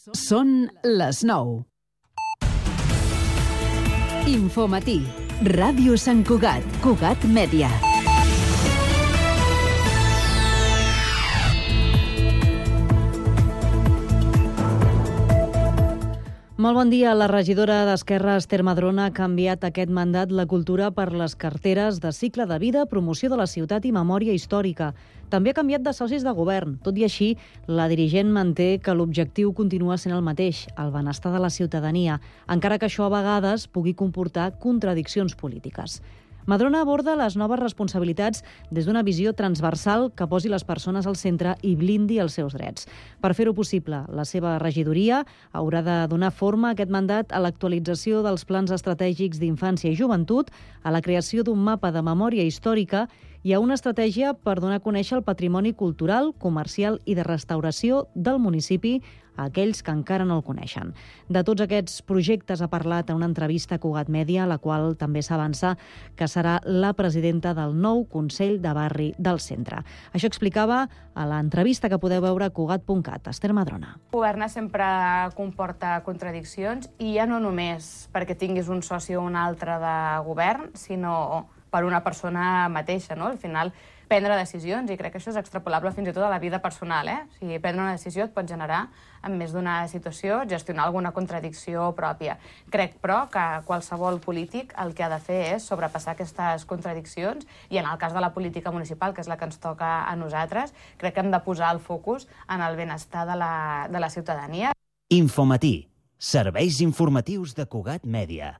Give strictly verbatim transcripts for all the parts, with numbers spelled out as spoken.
Són les nou. Infomatí. Ràdio Sant Cugat. Cugat Mèdia. Molt bon dia. La regidora d'Esquerra, Esther Madrona, ha canviat aquest mandat la cultura per les carteres de cicle de vida, promoció de la ciutat i memòria històrica. També ha canviat de socis de govern. Tot i així, la dirigent manté que l'objectiu continua sent el mateix, el benestar de la ciutadania, encara que això a vegades pugui comportar contradiccions polítiques. Madrona aborda les noves responsabilitats des d'una visió transversal que posi les persones al centre i blindi els seus drets. Per fer-ho possible, la seva regidoria haurà de donar forma a aquest mandat a l'actualització dels plans estratègics d'infància i joventut, a la creació d'un mapa de memòria històrica i a una estratègia per donar a conèixer el patrimoni cultural, comercial i de restauració del municipi a aquells que encara no el coneixen. De tots aquests projectes ha parlat en una entrevista a Cugat Mèdia, a la qual també s'avança que serà la presidenta del nou Consell de Barri del centre. Això explicava a l'entrevista que podeu veure a cugat punt cat. Esther Madrona. Governar sempre comporta contradiccions i ja no només perquè tinguis un soci o un altre de govern, sinó per una persona mateixa, no? Al final, prendre decisions, i crec que això és extrapolable fins i tot a la vida personal, eh? O sigui, prendre una decisió et pot generar en més d'una situació, gestionar alguna contradicció pròpia. Crec, però, que qualsevol polític el que ha de fer és sobrepassar aquestes contradiccions i en el cas de la política municipal, que és la que ens toca a nosaltres, crec que hem de posar el focus en el benestar de la, de la ciutadania. Infomatí. Serveis informatius de Cugat Mèdia.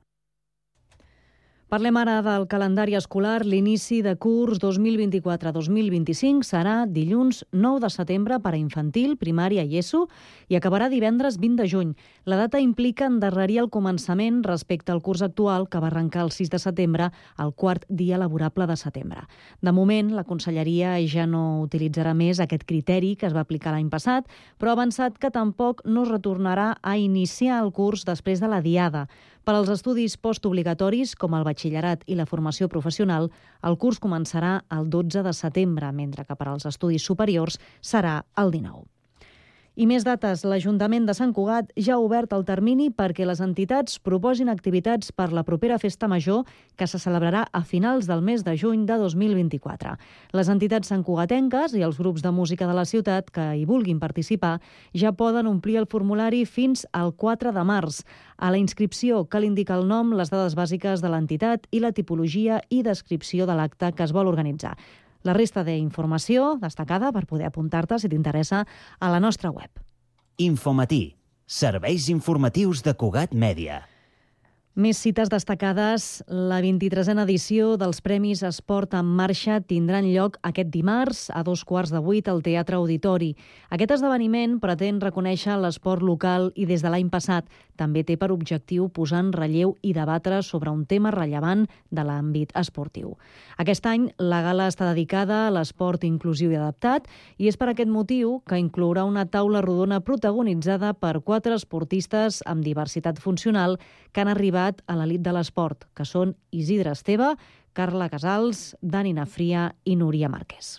Parlem ara del calendari escolar. L'inici de curs dos mil vint-i-quatre dos mil vint-i-cinc serà dilluns nou de setembre per a infantil, primària i ESO i acabarà divendres vint de juny. La data implica endarrerir el començament respecte al curs actual, que va arrencar el sis de setembre, el quart dia laborable de setembre. De moment, la Conselleria ja no utilitzarà més aquest criteri que es va aplicar l'any passat, però ha avançat que tampoc no es retornarà a iniciar el curs després de la diada. Per als estudis postobligatoris, com el batxillerat i la formació professional, el curs començarà el dotze de setembre, mentre que per als estudis superiors serà el dinou. I més dates. L'Ajuntament de Sant Cugat ja ha obert el termini perquè les entitats proposin activitats per la propera Festa Major, que se celebrarà a finals del mes de juny de dos mil vint-i-quatre. Les entitats santcugatenques i els grups de música de la ciutat que hi vulguin participar ja poden omplir el formulari fins al quatre de març. A la inscripció cal indicar el nom, les dades bàsiques de l'entitat i la tipologia i descripció de l'acte que es vol organitzar. La resta d'informació destacada per poder apuntar-te, si t'interessa, a la nostra web. Infomatí. Serveis informatius de Cugat Mèdia. Més cites destacades. La vint-i-tresena edició dels Premis Esport en Marxa tindran lloc aquest dimarts a dos quarts de vuit al Teatre Auditori. Aquest esdeveniment pretén reconèixer l'esport local i des de l'any passat també té per objectiu posar en relleu i debatre sobre un tema rellevant de l'àmbit esportiu. Aquest any la gala està dedicada a l'esport inclusiu i adaptat i és per aquest motiu que inclourà una taula rodona protagonitzada per quatre esportistes amb diversitat funcional que han arribat a l'elit de l'esport, que són Isidre Esteve, Carla Casals, Dani Nafria i Núria Márquez.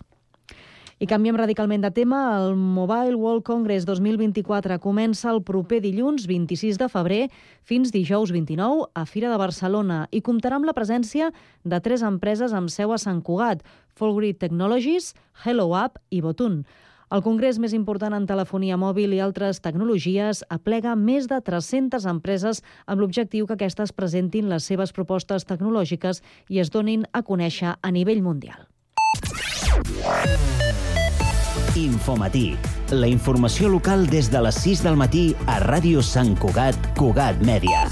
I canviem radicalment de tema. El Mobile World Congress dos mil vint-i-quatre comença el proper dilluns vint-i-sis de febrer fins dijous vint-i-nou a Fira de Barcelona i comptarà amb la presència de tres empreses amb seu a Sant Cugat: Folgrid Technologies, HelloUp i Botun. El congrés més important en telefonia mòbil i altres tecnologies aplega més de tres-centes empreses amb l'objectiu que aquestes presentin les seves propostes tecnològiques i es donin a conèixer a nivell mundial. Infomatí. La informació local des de les sis del matí a Ràdio Sant Cugat, Cugat Mèdia.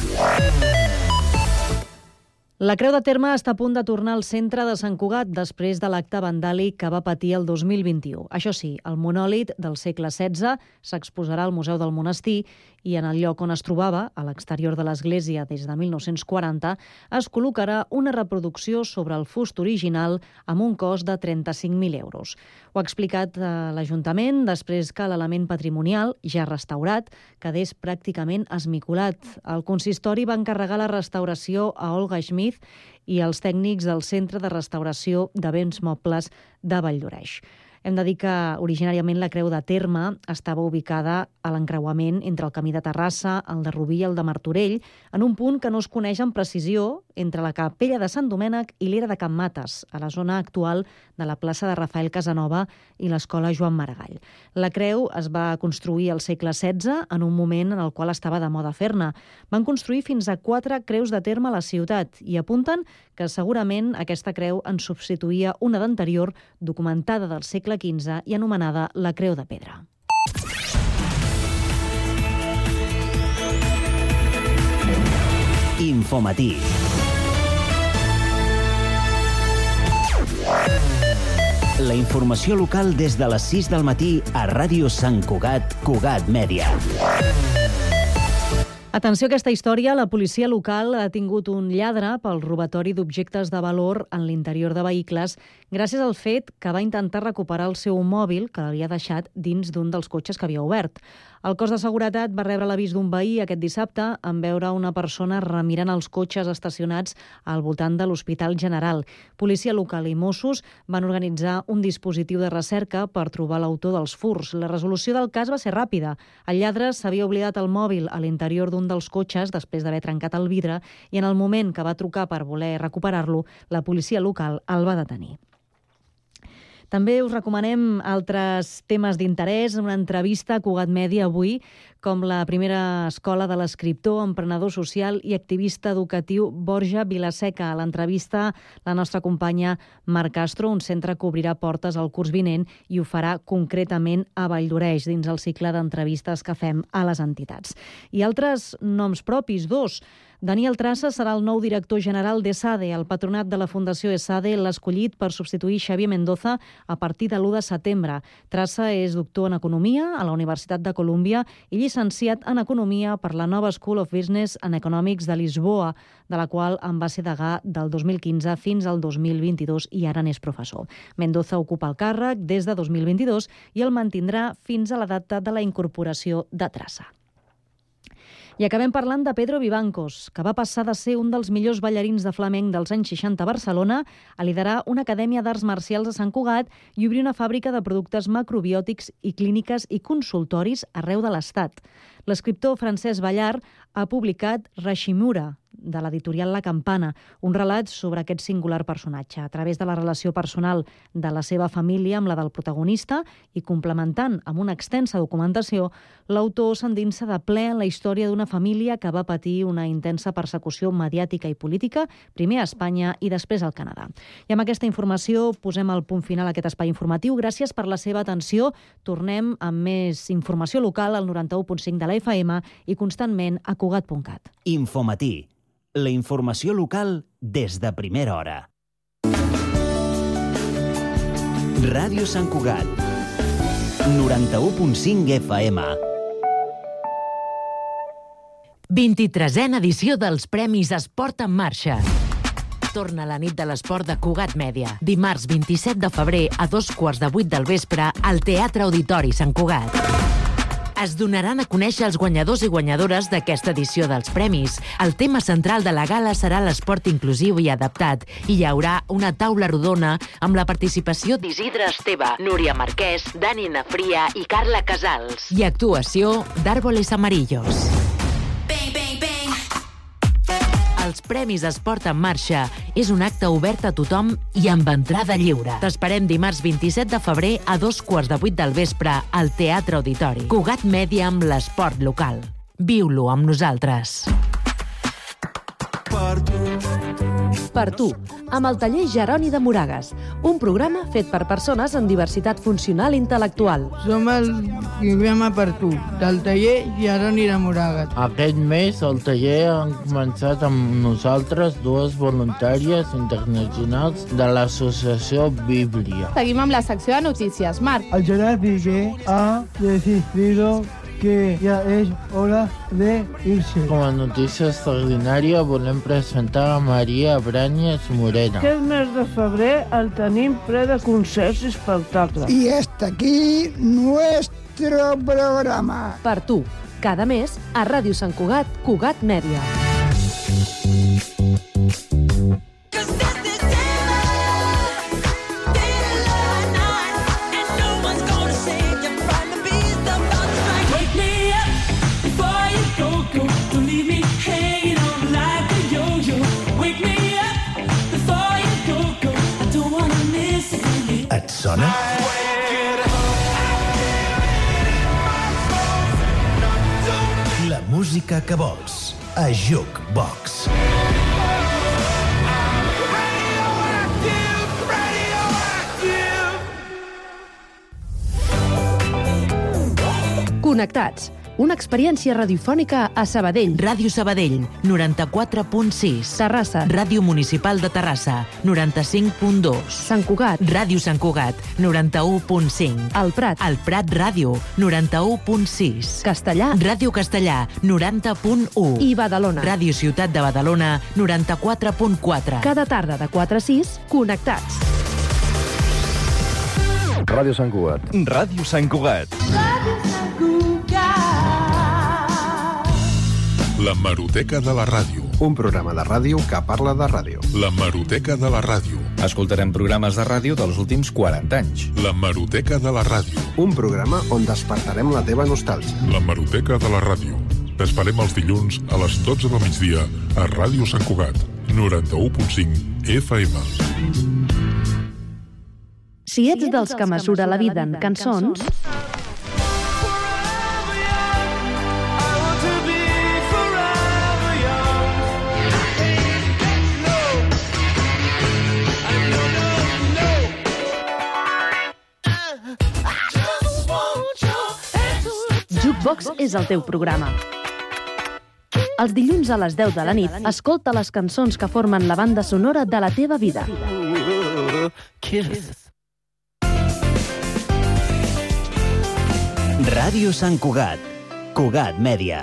La Creu de Terme està a punt de tornar al centre de Sant Cugat després de l'acte vandàlic que va patir el dos mil vint-i-u. Això sí, el monòlit del segle setze s'exposarà al Museu del Monestir i en el lloc on es trobava, a l'exterior de l'església des de mil nou-cents quaranta, es col·locarà una reproducció sobre el fust original amb un cost de trenta-cinc mil euros. Ho ha explicat eh, l'Ajuntament després que l'element patrimonial, ja restaurat, quedés pràcticament esmicolat. El consistori va encarregar la restauració a Olga Schmidt i els tècnics del Centre de Restauració de Béns Mobles de Valldoreix. Hem de dir que originàriament la creu de terme estava ubicada a l'encreuament entre el camí de Terrassa, el de Rubí i el de Martorell, en un punt que no es coneix amb precisió entre la capella de Sant Domènec i l'era de Can Mates, a la zona actual de la plaça de Rafael Casanova i l'escola Joan Maragall. La creu es va construir al segle setze, en un moment en el qual estava de moda fer-ne. Van construir fins a quatre creus de terme a la ciutat i apunten que segurament aquesta creu en substituïa una d'anterior, documentada del segle quinze i anomenada la Creu de Pedra. Infomatí. La informació local des de les sis del matí a Ràdio Sant Cugat, Cugat Mèdia. Atenció a aquesta història, la policia local ha tingut un lladre pel robatori d'objectes de valor en l'interior de vehicles gràcies al fet que va intentar recuperar el seu mòbil que l'havia deixat dins d'un dels cotxes que havia obert. El cos de seguretat va rebre l'avís d'un veí aquest dissabte en veure una persona remirant els cotxes estacionats al voltant de l'Hospital General. Policia local i Mossos van organitzar un dispositiu de recerca per trobar l'autor dels furts. La resolució del cas va ser ràpida. El lladre s'havia oblidat el mòbil a l'interior d'un dels cotxes després d'haver trencat el vidre i en el moment que va trucar per voler recuperar-lo, la policia local el va detenir. També us recomanem altres temes d'interès. Una entrevista a Cugat Mèdia avui, com la primera escola de l'escriptor, emprenedor social i activista educatiu Borja Vilaseca. A l'entrevista, la nostra companya Marc Castro, un centre que obrirà portes al curs vinent i ho farà concretament a Valldoreix, dins el cicle d'entrevistes que fem a les entitats. I altres noms propis, dos. Daniel Trassa serà el nou director general d'ESADE. El patronat de la Fundació ESADE l'ha escollit per substituir Xavier Mendoza a partir de l'u de setembre. Trassa és doctor en Economia a la Universitat de Colúmbia i llicenciat en Economia per la nova School of Business and Economics de Lisboa, de la qual en va ser degà del dos mil quinze fins al dos mil vint-i-dos i ara n'és professor. Mendoza ocupa el càrrec des de dos mil vint-i-dos i el mantindrà fins a la data de la incorporació de Trassa. I acabem parlant de Pedro Vivancos, que va passar de ser un dels millors ballarins de flamenc dels anys seixanta a Barcelona a liderar una acadèmia d'arts marcials a Sant Cugat i obrir una fàbrica de productes macrobiòtics i clíniques i consultoris arreu de l'Estat. L'escriptor Francesc Ballar ha publicat Rashimura, de l'editorial La Campana, un relat sobre aquest singular personatge. A través de la relació personal de la seva família amb la del protagonista i complementant amb una extensa documentació, l'autor s'endinsa de ple en la història d'una família que va patir una intensa persecució mediàtica i política, primer a Espanya i després al Canadà. I amb aquesta informació posem el punt final a aquest espai informatiu. Gràcies per la seva atenció. Tornem amb més informació local al noranta-u punt cinc de la F M i constantment a Cugat punt cat. Infomatí. La informació local des de primera hora. Ràdio Sant Cugat, noranta-u punt cinc F M. vint-i-tresena edició dels Premis Esport en Marxa. Torna la nit de l'esport de Cugat Mèdia. Dimarts vint-i-set de febrer a dos quarts de vuit del vespre al Teatre Auditori Sant Cugat. Es donaran a conèixer els guanyadors i guanyadores d'aquesta edició dels premis. El tema central de la gala serà l'esport inclusiu i adaptat i hi haurà una taula rodona amb la participació d'Isidre Esteve, Núria Marquès, Dani Nafria i Carla Casals. I actuació d'Árboles Amarillos. Bang, bang, bang. Els Premis Esport en Marxa és un acte obert a tothom i amb entrada lliure. T'esperem dimarts vint-i-set de febrer a dos quarts de vuit del vespre al Teatre Auditori. Cugat Mèdia amb l'esport local. Viu-lo amb nosaltres. Per tu. Per tu, amb el taller Jeroni de Moragues, un programa fet per persones amb diversitat funcional i intel·lectual. Som el programa Per tu, del taller Jeroni de Moragues. Aquest mes al taller han començat amb nosaltres dues voluntàries internacionals de l'associació Bíblia. Seguim amb la secció de notícies. Marc. El Gerard Piqué ha decidido que ja és hora de irse. Com a notícia extraordinària volem presentar a Maria Branyes Morena. Aquest mes de febrer el tenim ple de concerts i espectacles. Y hasta aquí nuestro programa. Per tu, cada mes a Ràdio Sant Cugat, Cugat Mèdia. música que vols. A Jukebox. Connectats. Una experiència radiofònica a Sabadell. Ràdio Sabadell, noranta-quatre punt sis. Terrassa. Ràdio Municipal de Terrassa, noranta-cinc punt dos. Sant Cugat. Ràdio Sant Cugat, noranta-u punt cinc. El Prat. El Prat Ràdio, noranta-u punt sis. Castellà. Ràdio Castellà, noranta punt u. I Badalona. Ràdio Ciutat de Badalona, noranta-quatre punt quatre. Cada tarda de quatre a sis, connectats. Ràdio Sant Cugat. Ràdio Sant Cugat. Ràdio Sant Cugat. La Hemeroteca de la Ràdio. Un programa de ràdio que parla de ràdio. La Hemeroteca de la Ràdio. Escoltarem programes de ràdio dels últims quaranta anys. La Hemeroteca de la Ràdio. Un programa on despertarem la teva nostàlgia. La Hemeroteca de la Ràdio. T'esperem els dilluns a les dotze del migdia a Ràdio Sant Cugat, noranta-u punt cinc F M. Si ets dels que mesura la vida en cançons... Jukebox és el teu programa. Els dilluns a les deu de la nit, escolta les cançons que formen la banda sonora de la teva vida. Ràdio Sant Cugat. Cugat Mèdia.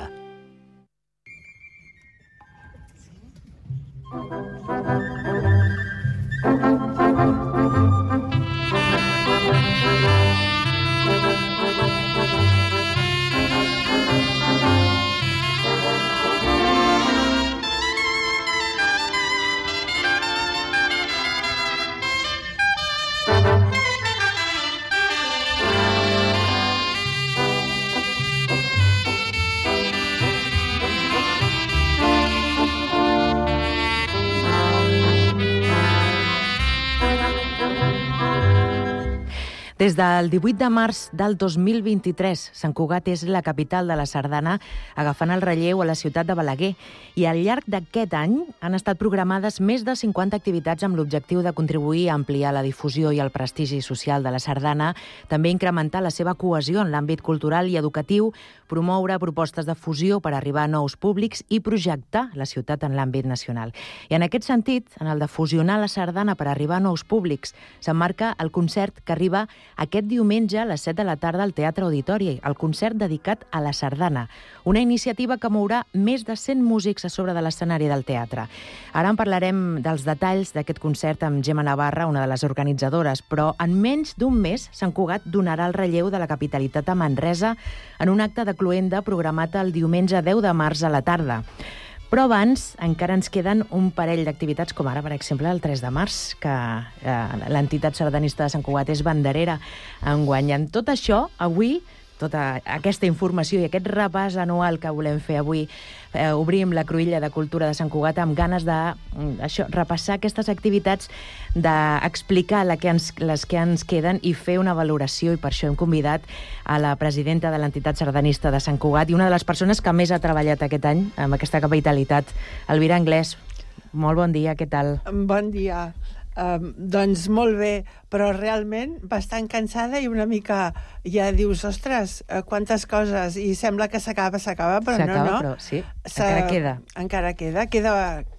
Des del divuit de març del dos mil vint-i-tres, Sant Cugat és la capital de la sardana, agafant el relleu a la ciutat de Balaguer. I al llarg d'aquest any han estat programades més de cinquanta activitats amb l'objectiu de contribuir a ampliar la difusió i el prestigi social de la sardana, també incrementar la seva cohesió en l'àmbit cultural i educatiu, promoure propostes de fusió per arribar a nous públics i projectar la ciutat en l'àmbit nacional. I en aquest sentit, en el de fusionar la sardana per arribar a nous públics, s'emmarca el concert que arriba aquest diumenge a les set de la tarda al Teatre Auditori, el concert dedicat a la sardana, una iniciativa que mourà més de cent músics a sobre de l'escenari del teatre. Ara en parlarem dels detalls d'aquest concert amb Gemma Navarra, una de les organitzadores, però en menys d'un mes Sant Cugat donarà el relleu de la capitalitat a Manresa en un acte de cloenda programat el diumenge deu de març a la tarda. Però abans encara ens queden un parell d'activitats, com ara, per exemple, el tres de març, que eh, l'entitat sardanista de Sant Cugat és banderera enguany. En tot això, avui, tota aquesta informació i aquest repàs anual que volem fer avui, eh, obrim la cruïlla de cultura de Sant Cugat amb ganes de això, repassar aquestes activitats, d'explicar la que ens, les que ens queden i fer una valoració, i per això hem convidat a la presidenta de l'entitat sardanista de Sant Cugat i una de les persones que més ha treballat aquest any amb aquesta capitalitat, Elvira Anglès. Molt bon dia, què tal? Bon dia. Uh, doncs molt bé, però realment bastant cansada i una mica ja dius, ostres, quantes coses, i sembla que s'acaba, s'acaba, però no, no. Però sí, encara queda. Encara queda, queda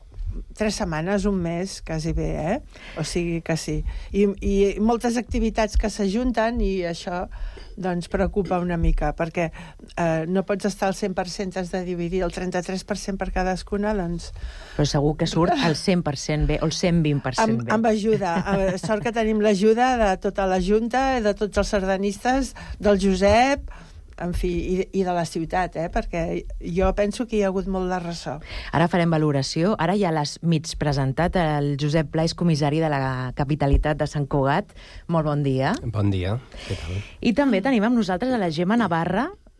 tres setmanes, un mes, quasi bé, eh? O sigui que sí. I, i moltes activitats que s'ajunten i això doncs preocupa una mica, perquè eh, no pots estar al cent per cent, has de dividir el trenta-tres per cent per cadascuna, doncs... Però segur que surt el cent per cent bé, o el cent vint per cent bé. Amb, amb ajuda. Sort que tenim l'ajuda de tota la Junta, de tots els sardanistes, del Josep, en fi, i, i de la ciutat, eh? Perquè jo penso que hi ha hagut molt de ressò. Ara farem valoració. Ara ja l'has mig presentat, el Josep Pla és comissari de la capitalitat de Sant Cugat. Molt bon dia. Bon dia, què tal? I també tenim amb nosaltres a la Gemma Navarra,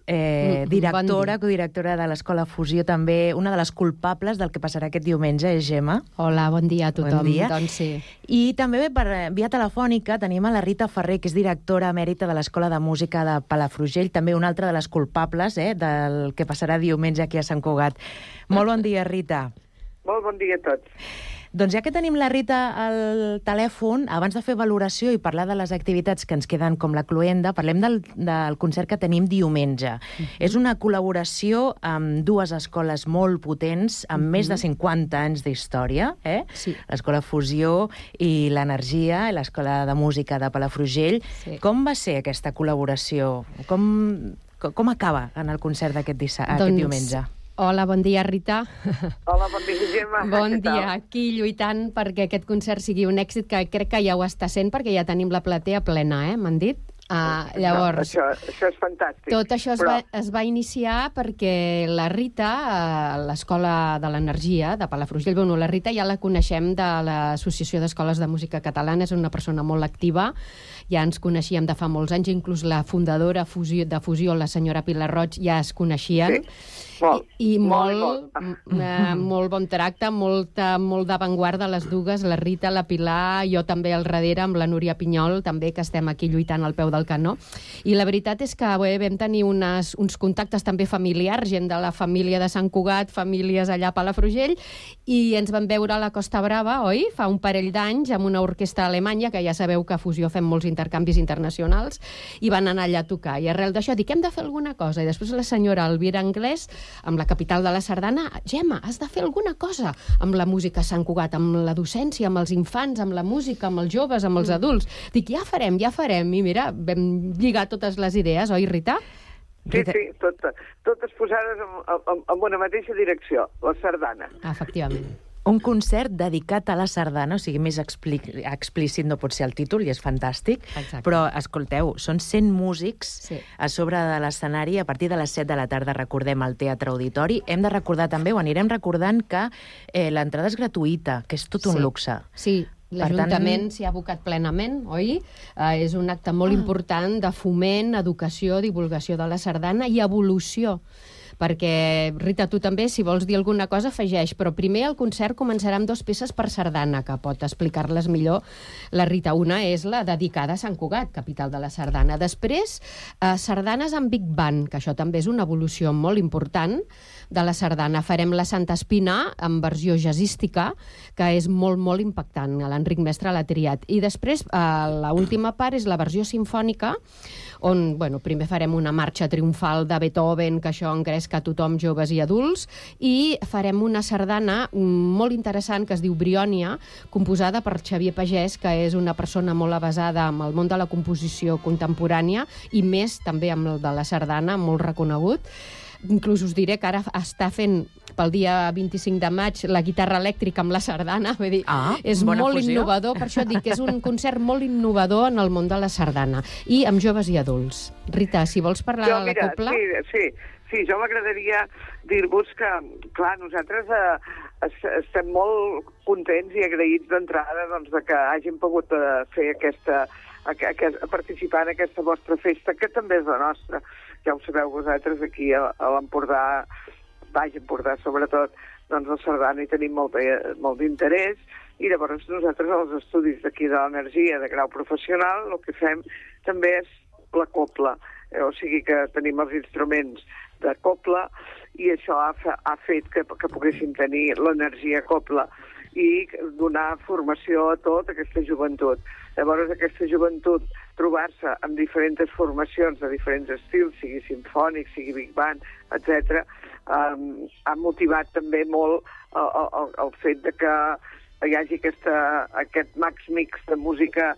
eh, Mm, directora, bon dia. codirectora de l'Escola Fusió, també una de les culpables del que passarà aquest diumenge, és Gemma. Hola, bon dia a tothom. Bon dia. Doncs sí. I també per via telefònica tenim a la Rita Ferrer, que és directora emèrita de l'Escola de Música de Palafrugell, també una altra de les culpables eh, del que passarà diumenge aquí a Sant Cugat. Molt bon dia, Rita. Molt bon dia a tots. Doncs ja que tenim la Rita al telèfon, abans de fer valoració i parlar de les activitats que ens queden com la cloenda, parlem del, del concert que tenim diumenge. Uh-huh. És una col·laboració amb dues escoles molt potents, amb uh-huh. més de cinquanta anys d'història, eh? Sí. L'Escola Fusió i l'Energia, l'Escola de Música de Palafrugell. Sí. Com va ser aquesta col·laboració? Com, com acaba en el concert d'aquest dissa- Doncs, aquest diumenge? Hola, bon dia, Rita. Hola, bon dia, Gemma. Bon Què tal? dia. Aquí lluitant perquè aquest concert sigui un èxit, que crec que ja ho està sent, perquè ja tenim la platea plena, eh? M'han dit? Uh, llavors, no, això, això és fantàstic. tot això es, Però... va, es va iniciar perquè la Rita, a l'Escola de l'Energia de Palafrugell, bueno, la Rita ja la coneixem de l'Associació d'Escoles de Música Catalana, és una persona molt activa, ja ens coneixíem de fa molts anys, inclús la fundadora fusió, de Fusió, la senyora Pilar Roig, ja es coneixien. Sí. Molt, I, i molt, molt, molt. eh, molt bon tracte, molta, molt d'avantguarda les dues, la Rita, la Pilar, jo també al darrere amb la Núria Pinyol, també, que estem aquí lluitant al peu del canó. I la veritat és que bé, vam tenir unes, uns contactes també familiars, gent de la família de Sant Cugat, famílies allà a Palafrugell, i ens vam veure a la Costa Brava, oi? Fa un parell d'anys, amb una orquestra alemanya, que ja sabeu que a Fusió fem molts intercanvis internacionals, i van anar allà a tocar. I arrel d'això dic, hem de fer alguna cosa. I després la senyora Elvira Anglès, amb la capital de la Sardana, Gemma, has de fer alguna cosa amb la música a Sant Cugat, amb la docència, amb els infants, amb la música, amb els joves, amb els adults. Dic, ja farem, ja farem. I mira, vam lligar totes les idees, oi, Rita? Sí, sí, tot, totes posades en, en, en una mateixa direcció, la sardana. Efectivament. Un concert dedicat a la sardana, o sigui, més expli explícit no pot ser el títol, i és fantàstic. Exacte. Però, escolteu, són cent músics sí. a sobre de l'escenari a partir de les set de la tarda, recordem, al Teatre Auditori. Hem de recordar també, o anirem recordant, que eh, l'entrada és gratuïta, que és tot un sí. luxe. Sí, l'Ajuntament s'hi ha abocat plenament, oi? Uh, és un acte molt ah. important de foment, educació, divulgació de la sardana i evolució. Perquè, Rita, tu també, si vols dir alguna cosa, afegeix. Però primer el concert començarà amb dues peces per sardana, que pot explicar-les millor la Rita. Una és la dedicada a Sant Cugat, capital de la sardana. Després, eh, sardanes amb Big Band, que això també és una evolució molt important de la sardana. Farem la Santa Espina en versió jazzística, que és molt, molt impactant. L'Enric Mestre l'ha triat. I després, eh, l'última part és la versió simfònica, on, bueno, primer farem una marxa triomfal de Beethoven, que això engresca a tothom, joves i adults, i farem una sardana molt interessant que es diu Briònia, composada per Xavier Pagès, que és una persona molt avesada amb el món de la composició contemporània i més també amb el de la sardana, molt reconegut. Inclús us diré que ara està fent pel dia vint-i-cinc de maig la guitarra elèctrica amb la sardana, vull dir, ah, és molt fusió. innovador, per això dic que és un concert molt innovador en el món de la sardana, i amb joves i adults. Rita, si vols parlar jo, de la mira, copla... Sí, sí, sí, jo m'agradaria dir-vos que, clar, nosaltres eh, estem molt contents i agraïts d'entrada doncs, de que hàgim pogut eh, fer aquesta, aquest, participar en aquesta vostra festa, que també és la nostra. Ja ho sabeu vosaltres, aquí a, a l'Empordà, Baix Empordà sobretot, doncs la sardana hi tenim molt, molt d'interès, i llavors nosaltres als estudis d'aquí de l'Energia de grau professional el que fem també és la copla, eh, o sigui que tenim els instruments de copla i això ha, ha fet que, que poguéssim tenir l'energia copla i donar formació a tota aquesta joventut. Llavors aquesta joventut trobar-se amb diferents formacions de diferents estils, sigui simfònic, sigui big band, etcètera, um, ha motivat també molt el, el, el fet de que hi hagi aquesta, aquest max mix de música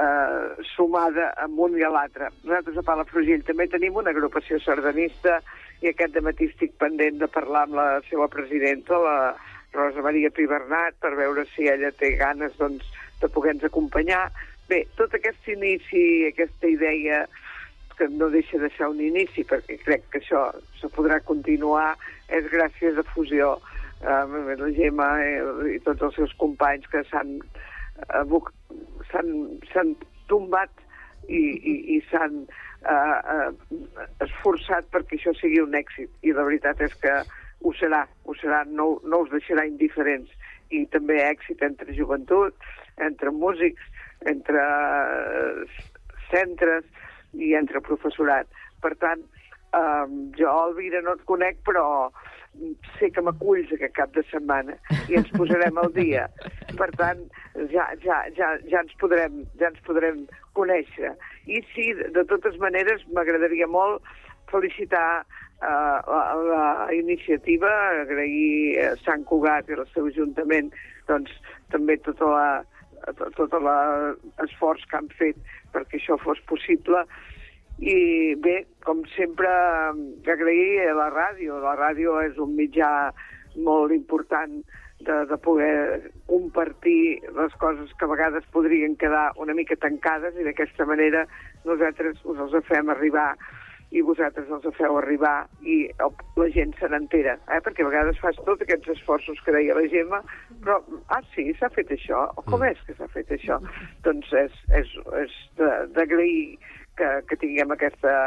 eh, sumada amb un i a l'altre. Nosaltres a Palafrugell també tenim una agrupació sardanista i aquest dematí estic pendent de parlar amb la seva presidenta, la Rosa Maria Pibernat, per veure si ella té ganes doncs, de poder-nos acompanyar. Bé, tot aquest inici, aquesta idea, que no deixa de ser un inici, perquè crec que això se podrà continuar, és gràcies a Fusió, eh, la Gemma i tots els seus companys que s'han s'han tombat i, i, i s'han eh, eh, esforçat perquè això sigui un èxit, i la veritat és que ho serà, ho serà, no, no us deixarà indiferents, i també èxit entre joventut, entre músics, entre centres i entre professorat. Per tant, eh, jo, Elvira, no et conec, però sé que m'aculls aquest cap de setmana i ens posarem al dia. Per tant, ja, ja, ja, ja, ens podrem, ja ens podrem conèixer. I sí, de totes maneres, m'agradaria molt felicitar uh, la, la iniciativa, agrair a Sant Cugat i al seu ajuntament doncs, també tot l'esforç que han fet perquè això fos possible. I bé, com sempre, agrair a la ràdio. La ràdio és un mitjà molt important de, de poder compartir les coses que a vegades podrien quedar una mica tancades, i d'aquesta manera nosaltres us els fem arribar i vosaltres els feu arribar i la gent se n'entera, eh? Perquè a vegades fas tots aquests esforços que deia la Gemma, però, ah sí, s'ha fet això, o com és que s'ha fet això? Doncs és, és, és d'agrair que, que tinguem aquesta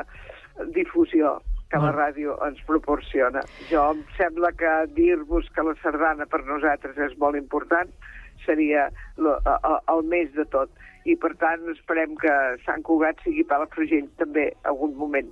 difusió que la ràdio ens proporciona. Jo em sembla que dir-vos que la sardana per nosaltres és molt important seria lo, el, el més de tot. I per tant esperem que Sant Cugat sigui Palafrugell també algun moment.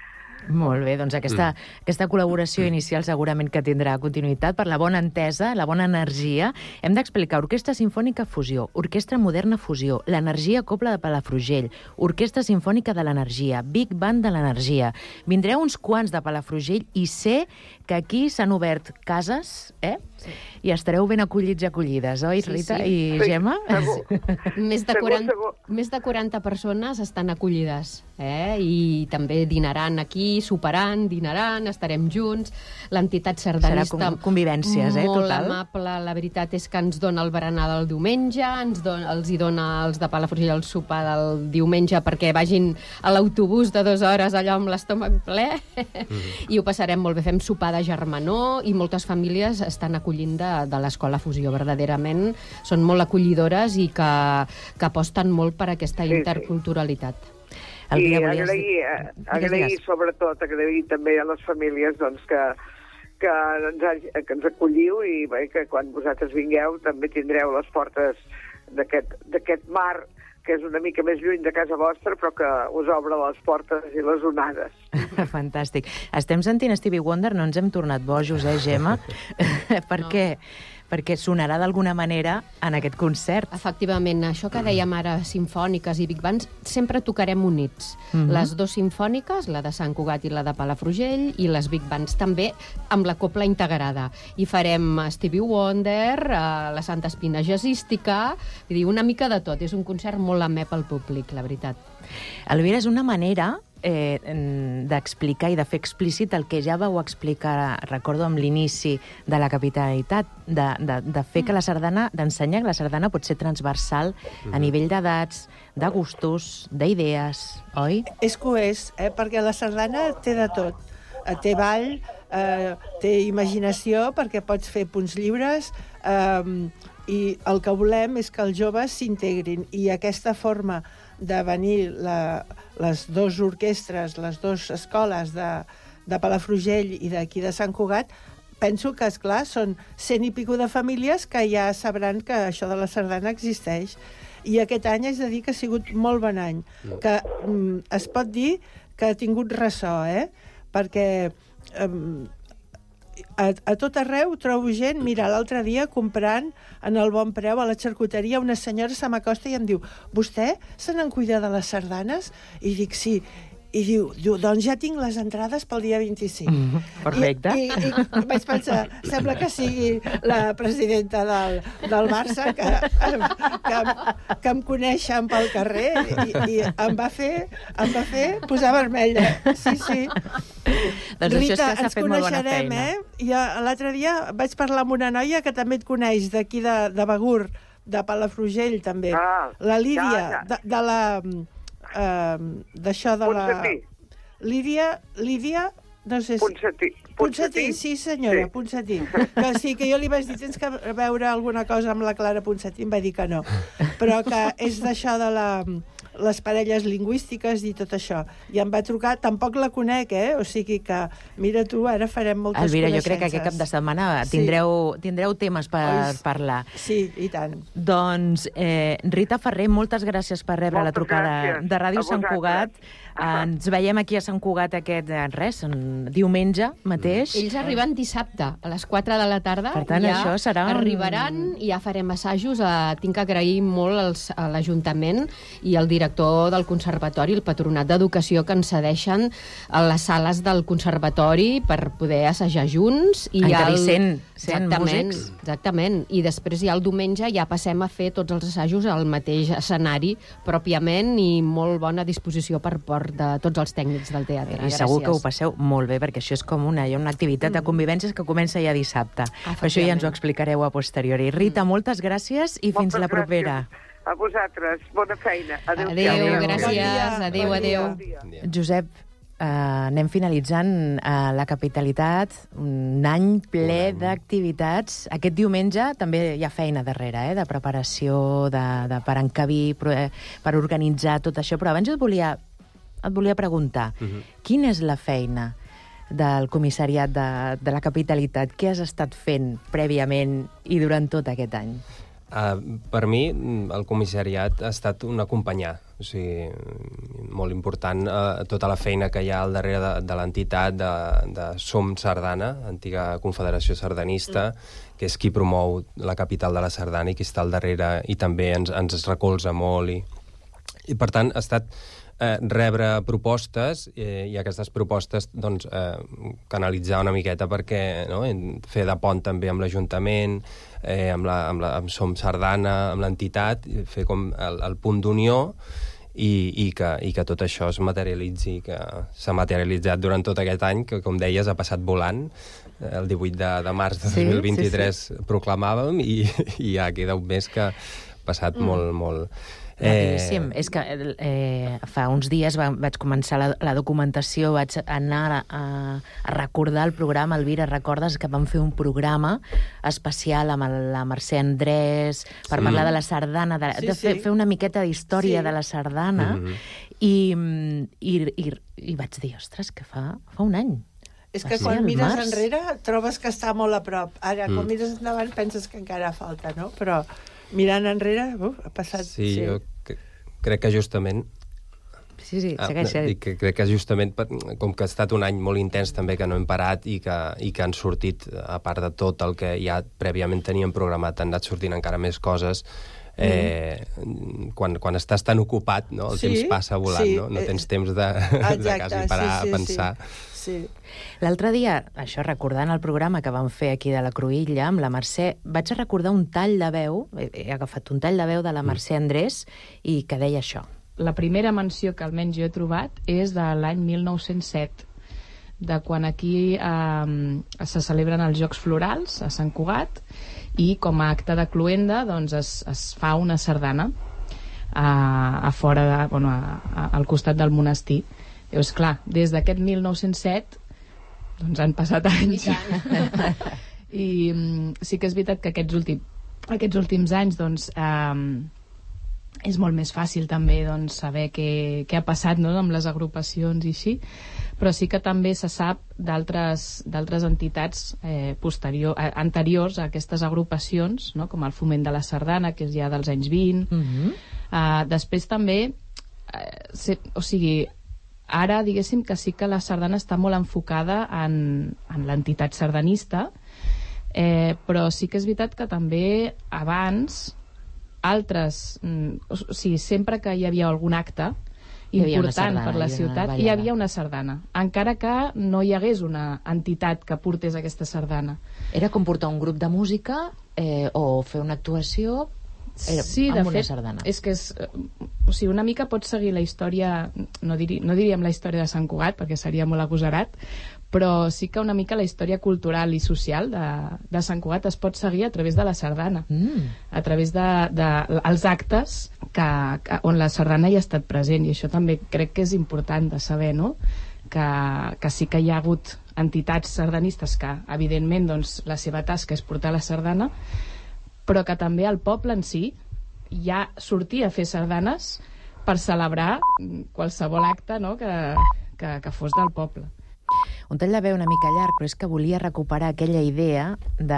Molt bé, doncs aquesta, mm. aquesta col·laboració inicial segurament que tindrà continuïtat per la bona entesa, la bona energia. Hem d'explicar Orquestra Simfònica Fusió, Orquestra Moderna Fusió, l'Energia Cobla de Palafrugell, Orquestra Simfònica de l'Energia, Big Band de l'Energia. Vindreu uns quants de Palafrugell i sé que aquí s'han obert cases, eh? Sí. I estareu ben acollits i acollides, oi, sí, Rita sí. i sí, Gemma? Sí. Més, de quaranta, més de quaranta persones estan acollides, eh? I també dinaran aquí, soparan, dinaran, estarem junts. L'entitat sardanista... Serà convivències, eh, molt total. Molt amable, la veritat és que ens dona el berenar del diumenge, ens dona, els hi dona els de Palafrugell el sopar del diumenge perquè vagin a l'autobús de dues hores allò amb l'estómac ple, mm-hmm. i ho passarem molt bé. Fem sopar de germanor i moltes famílies estan acollint de, de l'Escola Fusió. Verdaderament són molt acollidores i que, que aposten molt per aquesta sí, interculturalitat. Sí. I agrair, agrair sobretot, agrair també a les famílies doncs, que, que, ens, que ens acolliu i bé, que quan vosaltres vingueu també tindreu les portes d'aquest mar que és una mica més lluny de casa vostra, però que us obre les portes i les onades. Fantàstic. Estem sentint Stevie Wonder, no ens hem tornat bojos, eh, Gemma? Per no. què? Perquè sonarà d'alguna manera en aquest concert. Efectivament, això que dèiem ara, simfòniques i big bands, sempre tocarem units. Mm-hmm. Les dues simfòniques, la de Sant Cugat i la de Palafrugell, i les big bands també amb la cobla integrada. I farem Stevie Wonder, la Santa Espina jazzística, vull dir, una mica de tot. És un concert molt amè pel públic, la veritat. Elvira, és una manera eh, d'explicar i de fer explícit el que ja vau explicar, recordo, amb l'inici de la capitalitat, de, de, de fer que la sardana, d'ensenyar que la sardana pot ser transversal a nivell d'edats, de gustos, d'idees, oi? És que ho és, eh? Perquè la sardana té de tot. Té ball, eh, té imaginació, perquè pots fer punts lliures, eh, i el que volem és que els joves s'integrin. I aquesta forma de venir la, les dues orquestres, les dues escoles de, de Palafrugell i d'aquí de Sant Cugat, penso que, esclar, són cent i pico de famílies que ja sabran que això de la sardana existeix. I aquest any haig de dir que ha sigut molt bon any, que mm, es pot dir que ha tingut ressò, eh? Perquè mm, a, a tot arreu trobo gent, mira, l'altre dia comprant en el Bon Preu a la xarcuteria, una senyora se m'acosta i em diu: vostè se n'en cuida de les sardanes? I dic, sí. I diu, diu, doncs ja tinc les entrades pel dia vint-i-cinc. Mm, perfecte. I, i, I vaig pensar, sembla que sigui la presidenta del, del Barça que, que, que em coneixen pel carrer i, i em va fer em va fer posar vermella. Sí, sí. Doncs Rita, això ens coneixerem, eh? I l'altre dia vaig parlar amb una noia que també et coneix, d'aquí de, de Begur, de Palafrugell, també. Ah, la Lídia, ja, ja. De, de la... Uh, d'això de la... Ponsatí. Lídia, Lídia, no sé si... Ponsatí. Ponsatí, sí, senyora, sí. Ponsatí. Que sí, que jo li vaig dir, tens que veure alguna cosa amb la Clara Ponsatí, em va dir que no. Però que és d'això de la... les parelles lingüístiques i tot això. I em va trucar, tampoc la conec, eh? O sigui que, mira tu, ara farem moltes Elvira, coneixences. jo crec que aquest cap de setmana tindreu, sí. tindreu temes per Ois, parlar. Sí, i tant. Doncs, eh, Rita Ferrer, moltes gràcies per rebre moltes la trucada gràcies. de Ràdio Sant Cugat. Ens veiem aquí a Sant Cugat aquest, res, en diumenge mateix. Ells arriben dissabte, a les quatre de la tarda. Per tant, ja això serà... Arribaran i ja farem assajos. Eh, tinc que agrair molt als, a l'Ajuntament i al director del Conservatori, el Patronat d'Educació, que ens cedeixen a les sales del Conservatori per poder assajar junts. I Encara el... hi sent, sent exactament, músics. Exactament. I després ja el diumenge ja passem a fer tots els assajos al mateix escenari pròpiament i molt bona disposició per part de tots els tècnics del teatre. I segur que ho passeu molt bé, perquè això és com una, hi ha una activitat de convivències que comença ja dissabte. Per això ja ens ho explicareu a posteriori. Rita, moltes gràcies i fins la propera. A vosaltres. Bona feina. Adéu. Adéu, gràcies. Adéu, adéu. Josep, eh, anem finalitzant eh, la capitalitat, un any ple d'activitats. Aquest diumenge també hi ha feina darrere, eh, de preparació, de, de, per encabir, per organitzar tot això. Però abans et volia et volia preguntar, uh-huh. quina és la feina del comissariat de, de la capitalitat? Què has estat fent prèviament i durant tot aquest any? Uh, per mi, el comissariat ha estat un acompanyar. O sigui, molt important uh, tota la feina que hi ha al darrere de, de l'entitat de, de Som Sardana, antiga Confederació Sardanista, mm. que és qui promou la capital de la Sardana i qui està al darrere i també ens, ens recolza molt. I, i per tant, ha estat Eh, rebre propostes eh, i aquestes propostes doncs, eh, canalitzar una miqueta perquè no, fer de pont també amb l'Ajuntament, eh, amb, la, amb, la, amb Som Sardana, amb l'entitat, fer com el, el punt d'unió i, i, que, i que tot això es materialitzi, que s'ha materialitzat durant tot aquest any, que com deies ha passat volant. El divuit de, de març de sí, dos mil vint-i-tres sí, sí. proclamàvem i, i ja queda un mes que ha passat mm. molt, molt... Rapidíssim. Eh... És que eh, fa uns dies va, vaig començar la, la documentació, vaig anar a, a, a recordar el programa. Elvira, recordes que vam fer un programa especial amb el, la Mercè Andrés per sí. parlar de la sardana, de, sí, de fer, sí. fer una miqueta d'història sí. de la sardana, mm-hmm. i, i, i, i vaig dir, ostres, que fa, fa un any. És que quan mires març. enrere trobes que està molt a prop. Ara, mm. quan mires endavant penses que encara falta, no? Però mirant enrere, uf, ha passat... Sí, sí. jo crec que justament... Sí, sí, segueix. Ah, dic que crec que justament, com que ha estat un any molt intens també, que no hem parat i que, i que han sortit, a part de tot el que ja prèviament teníem programat, han anat sortint encara més coses. Eh, mm. quan, quan estàs tan ocupat, no? el sí, temps passa volant, sí, no? No tens temps de, exacte, de quasi parar sí, sí, a pensar. Sí, sí. L'altre dia, això recordant el programa que vam fer aquí de la Cruïlla amb la Mercè, vaig a recordar un tall de veu, he, he agafat un tall de veu de la Mercè Andrés i que deia això. La primera menció que almenys jo he trobat és de l'any mil nou-cents set, de quan aquí eh, se celebren els Jocs Florals a Sant Cugat i com a acte de cloenda doncs, es, es fa una sardana a, a fora de, bueno, a, a, al costat del monestir. Llavors, clar, des d'aquest mil nou-cents set doncs han passat anys. I um, sí que és veritat que aquests, últim, aquests últims anys doncs, um, és molt més fàcil també doncs, saber què, què ha passat, no?, amb les agrupacions i així, però sí que també se sap d'altres entitats eh, posterior, eh, anteriors a aquestes agrupacions, no?, com el Foment de la Sardana, que és ja dels anys vint. Mm-hmm. uh, després també eh, se, o sigui, ara diguéssim que sí que la sardana està molt enfocada en, en l'entitat sardanista, eh, però sí que és veritat que també abans altres, o sigui, sempre que hi havia algun acte important sardana, per la ciutat, hi havia una sardana, encara que no hi hagués una entitat que portés aquesta sardana. Era com portar un grup de música eh, o fer una actuació era, sí, amb de una fet, sardana. És que és, o sigui, una mica pot seguir la història, no, diri, no diríem la història de Sant Cugat, perquè seria molt agosarat, però sí que una mica la història cultural i social de, de Sant Cugat es pot seguir a través de la sardana, mm. a través de, de, els actes que, que, on la sardana hi ha estat present, i això també crec que és important de saber, no?, que, que sí que hi ha hagut entitats sardanistes que, evidentment, doncs, la seva tasca és portar la sardana, però que també el poble en si ja sortia a fer sardanes per celebrar qualsevol acte, no?, que, que, que fos del poble. Un tall de veu una mica llarg, però és que volia recuperar aquella idea de,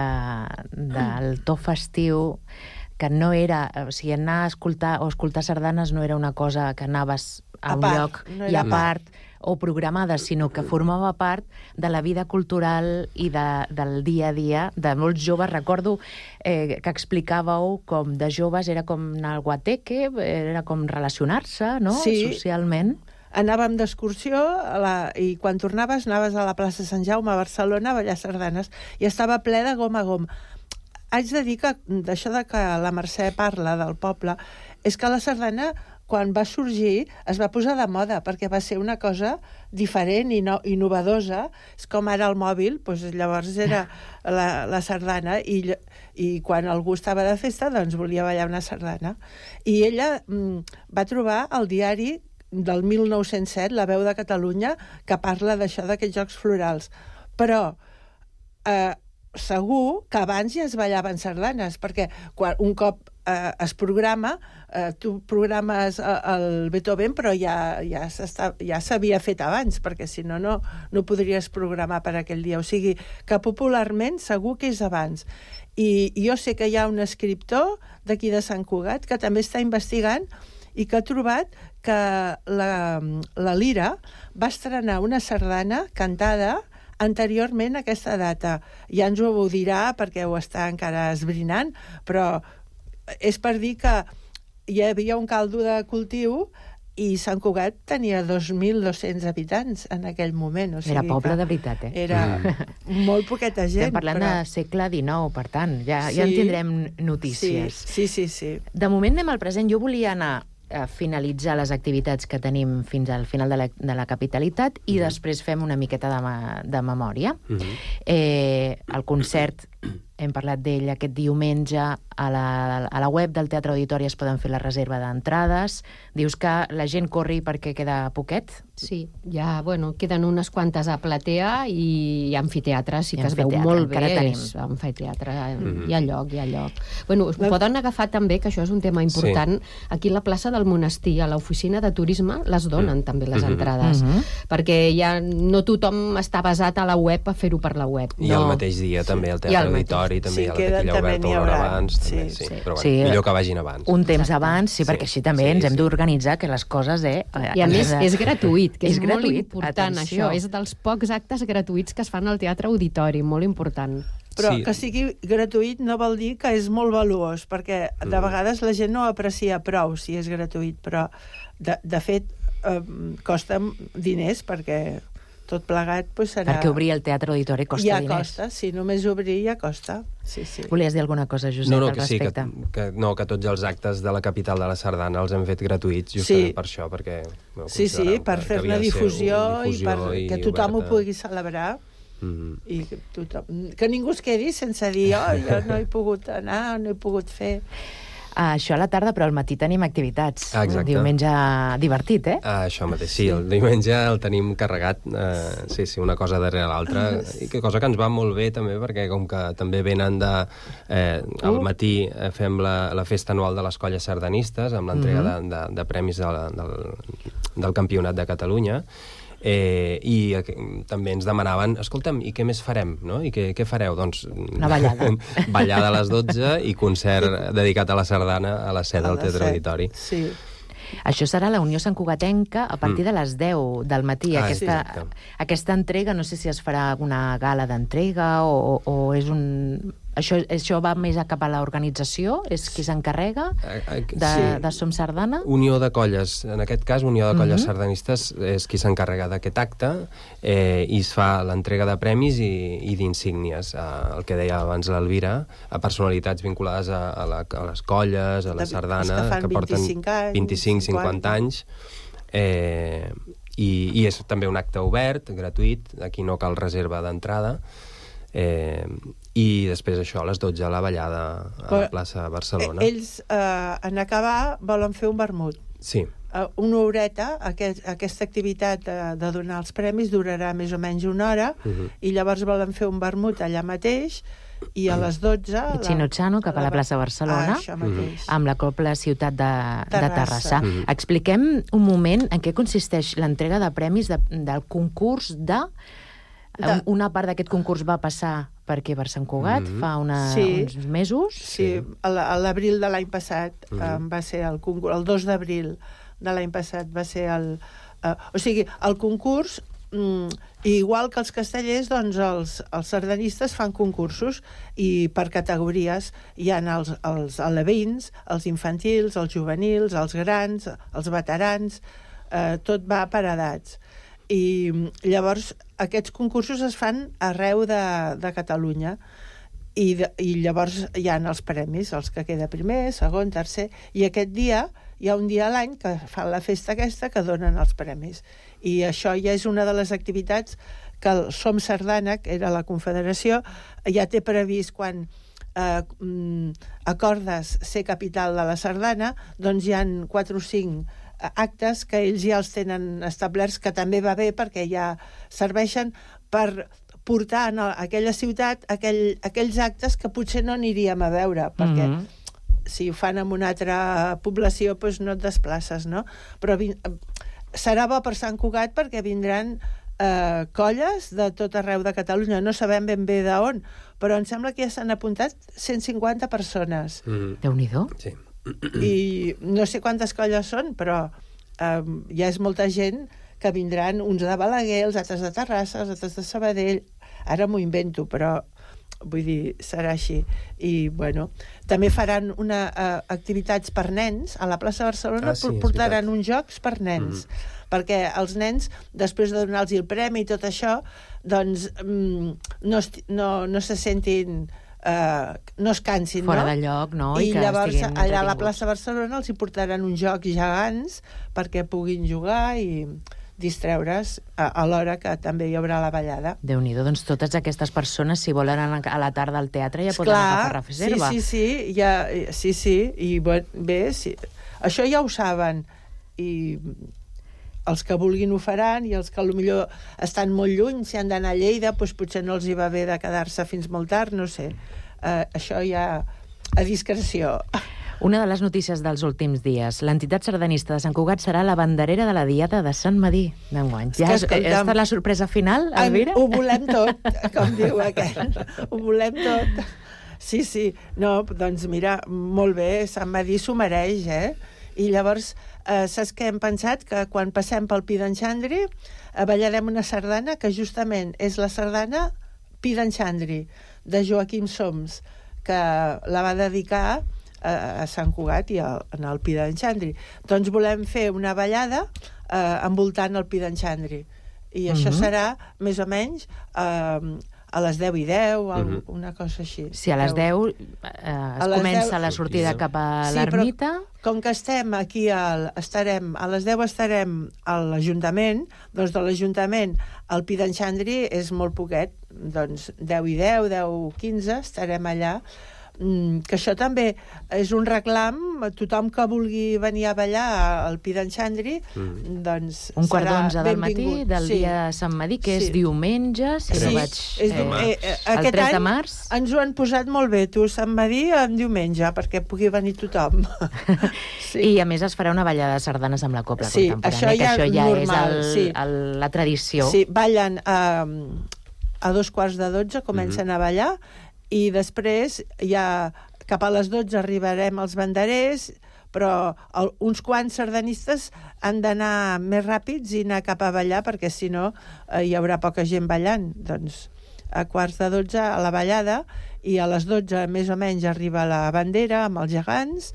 del to festiu, que no era... O sigui, anar a escoltar o escoltar sardanes no era una cosa que anaves a, a un part, lloc no i a part, o programada, sinó que formava part de la vida cultural i de, del dia a dia de molts joves. Recordo eh, que explicàveu com de joves era com anar al guateque, era com relacionar-se, no?, sí. socialment. Anàvem d'excursió la... i quan tornaves anaves a la plaça Sant Jaume a Barcelona a ballar sardanes i estava ple de gom a gom. Haig de dir que d'això de que la Mercè parla del poble és que la sardana, quan va sorgir, es va posar de moda perquè va ser una cosa diferent i no, innovadosa. És com ara el mòbil, doncs llavors era la, la sardana i, i quan algú estava de festa doncs volia ballar una sardana. I ella mm, va trobar el diari del mil nou-cents set, La Veu de Catalunya, que parla d'això, d'aquests jocs florals. Però eh, segur que abans ja es ballaven sardanes, perquè quan un cop eh, es programa, eh, tu programes eh, el Beethoven, però ja, ja s'havia ja fet abans, perquè si no, no, no podries programar per aquell dia. O sigui, que popularment segur que és abans. I, i jo sé que hi ha un escriptor d'aquí de Sant Cugat que també està investigant i que ha trobat que la, la Lira va estrenar una sardana cantada anteriorment a aquesta data. Ja ens ho dirà perquè ho està encara esbrinant, però és per dir que hi havia un caldo de cultiu i Sant Cugat tenia dos mil dos-cents habitants en aquell moment. O sigui, era poble de veritat, eh? Era mm. molt poqueta gent. Estem parlant però... de segle dinou, per tant, ja, sí, ja en tindrem notícies. Sí, sí, sí, sí. De moment anem al present. Jo volia anar a finalitzar les activitats que tenim fins al final de la, de la capitalitat i mm. després fem una miqueta de, ma, de memòria. Mm -hmm. eh, el concert, hem parlat d'ell aquest diumenge, a la, a la web del Teatre Auditori es poden fer la reserva d'entrades. Dius que la gent corri perquè queda poquet? Sí, ja, bueno, queden unes quantes a platea i amfiteatre, sí que I es veu molt bé. Tenim. És amfiteatre, mm-hmm. hi ha lloc, hi ha lloc. Bueno, us poden agafar també, que això és un tema important, sí. aquí a la plaça del Monestir, a l'oficina de turisme, les donen mm. també les entrades, mm-hmm. perquè ja no tothom està basat a la web a fer-ho per la web. I no. al mateix dia també al Teatre Auditori, també hi ha la taquilla oberta una hora abans, també, sí, sí. Però bueno, sí, millor que vagin abans. Un temps abans, sí, perquè així també sí, ens hem sí. d'organitzar que les coses... Eh, I a més, és gratuït, que és, és gratuït, molt important, atenció. Això. És dels pocs actes gratuïts que es fan al Teatre Auditori, molt important. Però sí. que sigui gratuït no vol dir que és molt valuós, perquè de vegades la gent no aprecia prou si és gratuït, però de, de fet eh, costa diners perquè... tot plegat pues, serà... Perquè obrir el Teatre Auditori costa ja diners. Ja costa, si només obrir ja costa. Sí, sí. Volies dir alguna cosa, Josep, no, no, al que respecte? Sí, que, que, no, que tots els actes de la capital de la Sardana els hem fet gratuïts, justament sí. per això, perquè... No, sí, sí, per fer una difusió, difusió i per i que tothom oberta. Ho pugui celebrar. Mm. I que, tothom, que ningú es quedi sense dir oh, jo no he pogut anar, no he pogut fer... Ah, això a la tarda, però al matí tenim activitats. Exacte. Un diumenge divertit, eh? Ah, això mateix, sí. El diumenge el tenim carregat, eh, sí, sí, una cosa darrere l'altra, i que cosa que ens va molt bé també, perquè com que també venen de... Eh, al matí fem la, la festa anual de les colles sardanistes, amb l'entrega mm-hmm. de, de, de premis de, del, del Campionat de Catalunya, Eh, i eh, també ens demanaven escolta'm, i què més farem? No? I què, què fareu? Doncs una ballada. Ballada a les dotze i concert dedicat a la sardana a les set del Teatre Auditori. Sí. Això serà la Unió Sant Cugatenca a partir mm. de les deu del matí. Ah, aquesta, sí, aquesta entrega, no sé si es farà una gala d'entrega o, o és un... Això, això va més a cap a l'organització? És qui s'encarrega de, sí. de Som Sardana? Unió de Colles. En aquest cas, Unió de Colles mm-hmm. sardanistes és qui s'encarrega d'aquest acte eh, i es fa l'entrega de premis i, i d'insígnies. Eh, el que deia abans l'Elvira, a personalitats vinculades a, a, la, a les colles, a la sardana, que, que porten vint-i-cinc cinquanta anys. Eh, i, I és també un acte obert, gratuït. Aquí no cal reserva d'entrada. Eh, i després això, a les dotze, a la ballada a la plaça Barcelona. Ells, eh, en acabar, volen fer un vermut. Sí. Uh, una horeta, aquest, aquesta activitat de, de donar els premis durarà més o menys una hora, Uh-huh. i llavors volen fer un vermut allà mateix, i a les dotze... Chino-Chano, cap a la plaça Barcelona, Ah, això mateix. amb la Cobla Ciutat de Terrassa. De Terrassa. Terrassa. Mhm. Expliquem un moment en què consisteix l'entrega de premis de, del concurs de... De- Una part d'aquest concurs va passar per aquí, per Sant Cugat, Mhm. fa una, Sí. uns mesos. Sí, a la- a l'abril de l'any passat Mhm. um, va ser el concurs, el dos d'abril de l'any passat va ser el... Uh, o sigui, el concurs, mm, igual que els castellers, doncs els, els sardanistes fan concursos i per categories hi ha els, els alevins, els infantils, els juvenils, els grans, els veterans, eh, tot va per edats. I mm, llavors aquests concursos es fan arreu de, de Catalunya. I, de, i llavors hi ha els premis, els que queda primer, segon, tercer, i aquest dia, hi ha un dia a l'any que fan la festa aquesta que donen els premis. I això ja és una de les activitats que el Som Sardana, que era la confederació, ja té previst quan eh, mm, acordes ser capital de la sardana, doncs hi han quatre o cinc actes que ells ja els tenen establerts, que també va bé perquè ja serveixen per portar a aquella ciutat aquell, aquells actes que potser no aniríem a veure, perquè Mhm. si ho fan en una altra població doncs no et desplaces, no? Però vin... serà bo per Sant Cugat perquè vindran eh, colles de tot arreu de Catalunya, no sabem ben bé d'on, però em sembla que ja s'han apuntat cent cinquanta persones. Mm. Déu-n'hi-do. Sí. I no sé quantes colles són, però eh, ja és molta gent que vindran, uns de Balaguer, els altres de Terrassa, els altres de Sabadell. Ara m'ho invento, però vull dir, serà així. I, bueno, també faran una, uh, activitats per nens. A la plaça Barcelona Ah, sí, és portaran uns jocs per nens. Mm. Perquè els nens, després de donar-los el premi i tot això, doncs mm, no, no, no se sentin... Uh, no es cansin, Fora no? de lloc, no? I, I que llavors estiguin allà a la entretinguts. plaça Barcelona els hi portaran uns jocs gegants perquè puguin jugar i distreure's a, a l'hora que també hi haurà la ballada. Déu-n'hi-do, doncs totes aquestes persones, si volen anar a la tarda al teatre, ja poden Esclar, agafar reserva. Sí, sí, sí, ja, sí, sí, i bé, bé sí. Això ja ho saben, i els que vulguin ho faran, i els que potser estan molt lluny, si han d'anar a Lleida, doncs potser no els hi va bé de quedar-se fins molt tard, no sé. Uh, això ja a discreció. Una de les notícies dels últims dies. L'entitat sardanista de Sant Cugat serà la banderera de la Diada de Sant Madí d'enguany. Ja és, escolta'm, està la sorpresa final, en, Elvira? ho volem tot, com diu aquell. Ho volem tot. Sí, sí. No, doncs mira, molt bé, Sant Madí s'ho mereix, eh? I llavors, eh, saps què hem pensat? Que quan passem pel Pi d'en Xandri, eh, ballarem una sardana que justament és la sardana Pi d'en Xandri, de Joaquim Soms, que la va dedicar a Sant Cugat i al, en el Pi d'en Xandri. Doncs volem fer una ballada eh, envoltant el Pi d'en Xandri. I això Mhm. serà, més o menys, eh, a les deu i deu, el, Mhm. una cosa així. Si a les deu eh, es A les comença deu la sortida cap a Sí, l'ermita... però com que estem aquí, al, estarem, a les deu estarem a l'Ajuntament, doncs de l'Ajuntament al Pi d'en Xandri és molt poquet, doncs deu i deu, deu i quinze, estarem allà. Mm, que això també és un reclam, tothom que vulgui venir a ballar al Pi d'en Xandri, mm. doncs Un quart serà d'onze del matí benvingut. del Sí. dia de Sant Madí, que Sí. és diumenge, si Sí, no vaig... és dium- eh, eh, el aquest tres de any març. ens ho han posat molt bé, tu, Sant Madí en diumenge, perquè pugui venir tothom. Sí. I a més es farà una ballada de sardanes amb la cobla Sí, contemporània, això que ja això ja normal, és el, sí. el, la tradició. Sí, ballen a, a dos quarts de dotze, comencen a ballar, i després ja cap a les dotze arribarem als banderers, però el, uns quants sardanistes han d'anar més ràpids i anar cap a ballar, perquè si no eh, hi haurà poca gent ballant. Doncs a quarts de dotze a la ballada, i a les dotze més o menys arriba la bandera amb els gegants,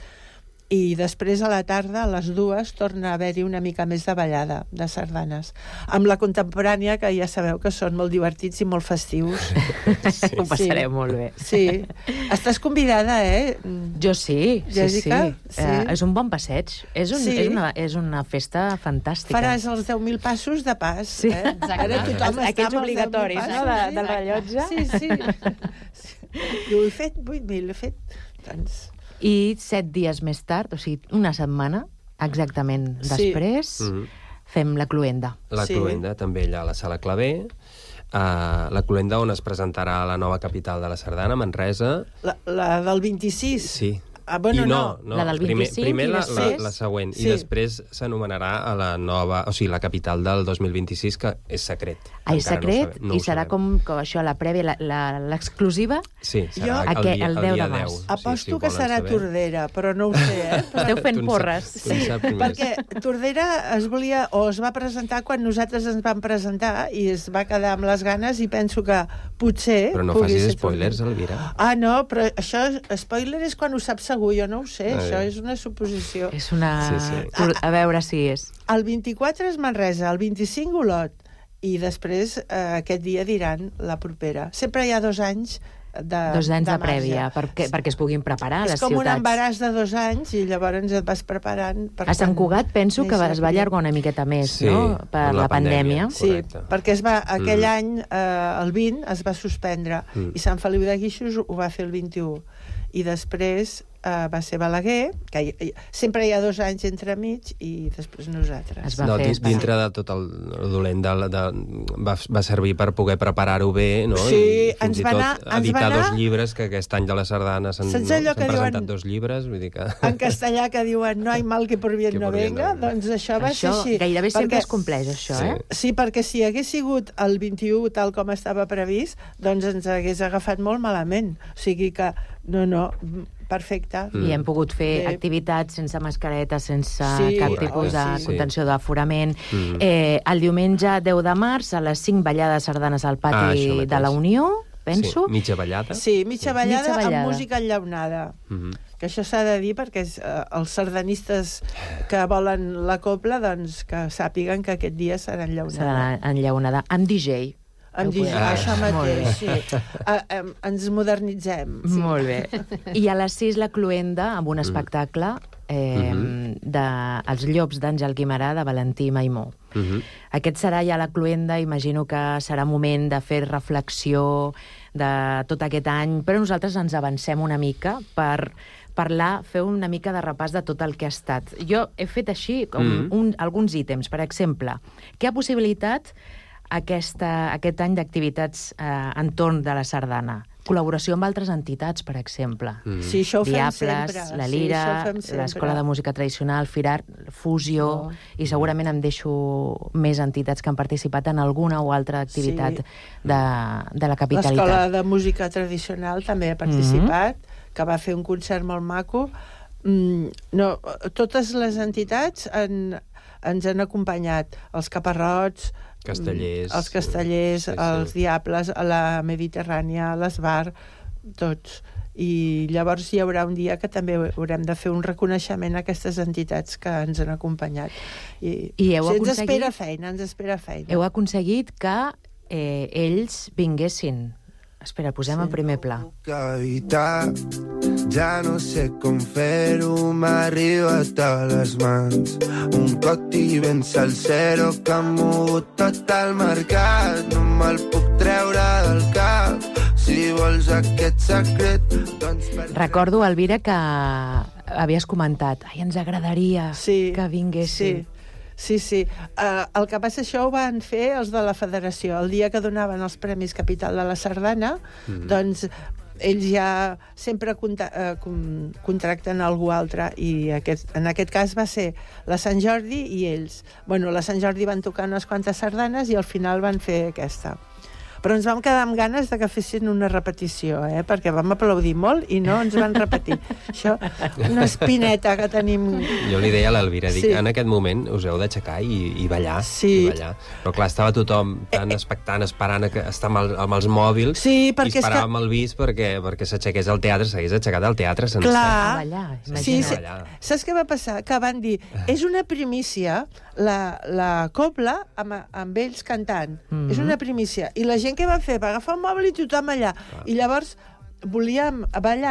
i després a la tarda, a les dues, torna a haver-hi una mica més de ballada, de sardanes. Amb la contemporània, que ja sabeu que són molt divertits i molt festius. Sí, ho passarem sí. molt bé. Sí. Estàs convidada, eh? Jo sí, sí, Jessica? sí. Sí. Uh, és un bon passeig. És, un, Sí. és, una, és una festa fantàstica. Faràs els deu mil passos de pas. Sí. Eh? Ara tothom està Aquells amb els obligatoris, deu mil no?, passos, de, del rellotge. Sí, sí. Jo he fet vuit mil, he fet... Doncs... I set dies més tard, o sigui, una setmana, Exactament. Sí. Després Mhm. fem la cluenda. La Sí. cluenda també allà a la Sala Clavé. Uh, la cluenda on es presentarà a la nova capital de la Sardana, Manresa. La, la del vint-i-sis? Sí. Ah, bueno, I no, no. no. La del primer, vint-i-cinc primer i la, la, després- la següent. Sí. I després s'anomenarà a la nova... O sigui, la capital del dos mil vint-i-sis, que és secret. Ah, és Encara secret? no ho sabem, no I ho serà sabem. com, com això, la prèvia, la- la- l'exclusiva? Sí, serà Jo- el, Aquest- dia, el el deu dia de març. deu. Aposto sí, si ho que volen serà saber. Tordera, però no ho sé, eh? Però... Esteu fent Tu en porres. saps- tu en saps més. Perquè Tordera es volia, o es va presentar quan nosaltres ens vam presentar i es va quedar amb les ganes i penso que potser... Però no pugui facis ser spoilers, Tordera. Elvira. Ah, no, però això, spoiler és quan ho saps segur, jo no ho sé, Ah, això bé. és una suposició. És una... Sí, sí. Tu- A veure si és. El vint-i-quatre és Manresa, el vint-i-cinc Olot, i després eh, aquest dia diran la propera. Sempre hi ha dos anys de, Dos anys de, marge. prèvia, perquè, perquè es puguin preparar És les com un ciutats. embaràs de dos anys i llavors et vas preparant... Per A Sant quan Cugat penso que neix es la va cria. allargar una miqueta més, Sí, no?, per per la la pandèmia. pandèmia. Sí, Correcte. perquè es va, aquell Mm. any, eh, el vint, es va suspendre, Mm. i Sant Feliu de Guíxols ho va fer el vint-i-u. I després eh, va ser Balaguer, que hi, hi, sempre hi ha dos anys entre mig, i després nosaltres. Es va No, fer dins- esperar. dintre de tot el dolent de, de, va, va servir per poder preparar-ho bé, no? Sí, I fins ens i va tot anar- ens va editar anar- dos llibres, que aquest any de la Sardana s'han Saps no, allò s'han que presentat diuen- dos llibres, vull dir que... En castellà que diuen no hay mal que por bien Que no por bien no venga, venga. doncs això va ser Això així. gairebé sempre Perquè- es compleix, això, Sí. eh? Sí, perquè si hagués sigut el vint-i-u tal com estava previst, doncs ens hagués agafat molt malament. O sigui que, no, no, perfecte. Mm. I hem pogut fer Bé. activitats sense mascareta, sense Sí, cap correcte, tipus de sí. contenció d'aforament. Mm. Eh, el diumenge deu de març, a les cinc ballades sardanes al Ah, això pati mateix. de la Unió, penso. Sí, mitja ballada. Sí, mitja ballada, Mitja ballada. amb música enllaunada. Mhm. Que això s'ha de dir perquè és, eh, els sardanistes que volen la copla, doncs que sàpiguen que aquest dia serà enllaunada. Serà enllaunada. Amb D J. Amb Ho D J, podem- això Molt mateix, sí. bé. Uh, um, ens modernitzem. Sí. Molt bé. I a les sis la cluenda amb un espectacle eh, Mhm. de Els llops d'Àngel Guimarà de Valentí Maimó. Mhm. Aquest serà ja la cluenda, imagino que serà moment de fer reflexió de tot aquest any, però nosaltres ens avancem una mica per parlar, fer una mica de repàs de tot el que ha estat. Jo he fet així com Mhm. un, alguns ítems, per exemple, què ha possibilitat aquesta, aquest any d'activitats eh, entorn de la sardana? Col·laboració amb altres entitats, per exemple. Mm. Sí, això ho fem Diables, sempre. la Sí, Lira, això ho fem sempre. l'Escola de Música Tradicional, Firar, Fusió, Oh. i segurament em deixo més entitats que han participat en alguna o altra activitat Sí. de, de la L'Escola capitalitat. de Música Tradicional també ha participat, que va fer un concert molt maco. Mm, no, totes les entitats han, ens han acompanyat. Els Caparrots, Castellers. mm, els Castellers, Sí, sí. els Diables, a la Mediterrània, l'Esbar, tots. I llavors hi haurà un dia que també haurem de fer un reconeixement a aquestes entitats que ens han acompanyat. I, I heu o sigui, ens aconseguit- espera feina, ens espera feina. Heu aconseguit que eh, ells vinguessin. Espera, posem sí. en primer pla. que evitar. Ja no sé com fer-ho, m'ha arribat a les mans. Un coti ben salsero que ha mogut tot el mercat. No me'l puc treure del cap. Si vols aquest secret, doncs... Per... Recordo, Elvira, que havies comentat ai, ens agradaria sí, que vinguessin. Sí. Sí, sí. Uh, el que passa, això ho van fer els de la federació. El dia que donaven els Premis Capital de la Sardana, mm. doncs ells ja sempre conta, uh, con, contracten algú altre, i aquest, en aquest cas va ser la Sant Jordi i ells. Bueno, la Sant Jordi van tocar unes quantes sardanes i al final van fer aquesta. Però ens vam quedar amb ganes de que fessin una repetició, eh? Perquè vam aplaudir molt i no ens van repetir. Això, una espineta que tenim... Jo li deia a l'Elvira, dic, Sí. en aquest moment us heu d'aixecar i, i ballar, Sí. i ballar. Però clar, estava tothom tan expectant, esperant a que, estar amb, el, amb els mòbils, Sí, perquè i és que- esperàvem el bis perquè, perquè s'aixequés al teatre, s'hagués aixecat al teatre sencer. Clar. A ballar, Sí, imagina't. sí. ballar. Saps què va passar? Que van dir, és una primícia la, la copla amb, amb ells cantant. Mhm. És una primícia. I la gent què va fer? Va agafar el mòbil i tothom allà. I llavors volíem ballar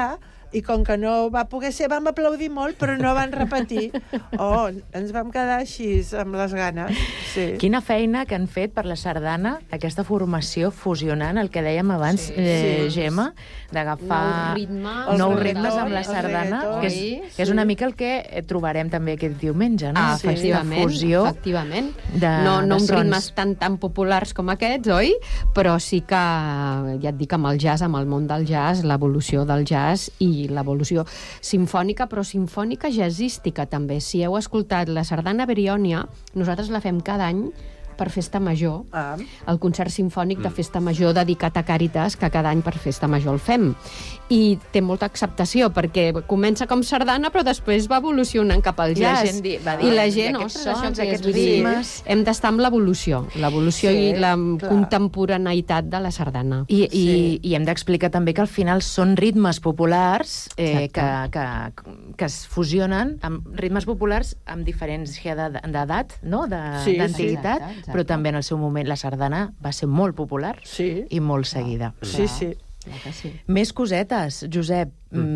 i com que no va poder ser, vam aplaudir molt, però no van repetir. Oh, ens vam quedar així, amb les ganes. Sí. Quina feina que han fet per la sardana, aquesta formació fusionant, el que dèiem abans, sí, eh, sí. Gemma, d'agafar nous ritmes, nous ritmes amb la sardana, que és, sí. que és una mica el que trobarem també aquest diumenge, no? Ah, sí. Efectivament, fusió efectivament. De, no no de uns sons. Ritmes tan, tan populars com aquests, oi? Però sí que, ja et dic, amb el jazz, amb el món del jazz, l'evolució del jazz i l'evolució simfònica, però simfònica jazzística també. Si heu escoltat la sardana Briònia, nosaltres la fem cada any per Festa Major, ah. el concert simfònic de Festa Major dedicat a Càritas, que cada any per Festa Major el fem. I té molta acceptació, perquè comença com sardana, però després va evolucionant cap al jazz. I la gent, va dir, I la gent i ostres, sons, això aquests és, ritmes... Hem d'estar amb l'evolució, l'evolució sí, i la clar. contemporaneïtat de la sardana. I, i, sí. i hem d'explicar també que al final són ritmes populars eh, que, que, que es fusionen amb ritmes populars amb diferència d'edat, no? d'antiguitat, sí, sí. Però també en el seu moment la sardana va ser molt popular sí. i molt seguida. Sí, sí. sí. Més cosetes, Josep.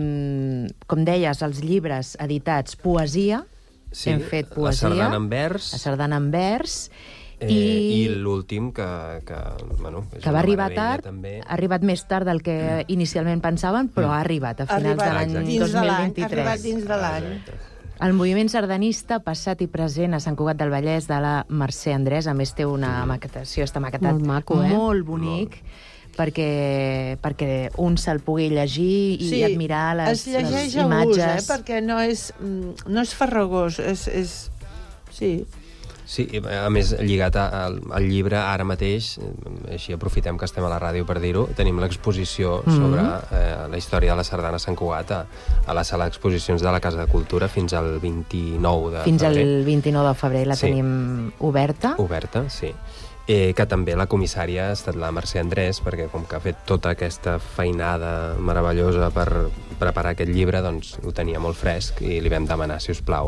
Mm. Com deies, els llibres editats, poesia. Sí, hem fet poesia. La sardana en vers. La sardana en vers. Eh, I, i l'últim que, que, bueno, és que va arribar tard, també. ha arribat més tard del que mm. inicialment pensaven, però mm. ha arribat a finals arribat, de l'any dos mil vint-i-tres. Ha arribat dins de l'any. El moviment sardanista, passat i present a Sant Cugat del Vallès, de la Mercè Andrés, a més té una maquetació, està maquetat molt maco, eh? molt bonic, molt. perquè, perquè un se'l pugui llegir i sí, admirar les, les imatges. A gust, eh? Perquè no és, no és farragós, és... és... Sí. Sí, a més, lligat al, al llibre, ara mateix, així aprofitem que estem a la ràdio per dir-ho, tenim l'exposició mm-hmm. sobre eh, la història de la sardana a Sant Cugat a, a la sala d'exposicions de la Casa de Cultura fins al vint-i-nou de fins febrer. Fins al vint-i-nou de febrer la sí. tenim oberta. Oberta, sí. Eh, que també la comissària ha estat la Mercè Andrés, perquè com que ha fet tota aquesta feinada meravellosa per preparar aquest llibre, doncs ho tenia molt fresc i li vam demanar, si us plau,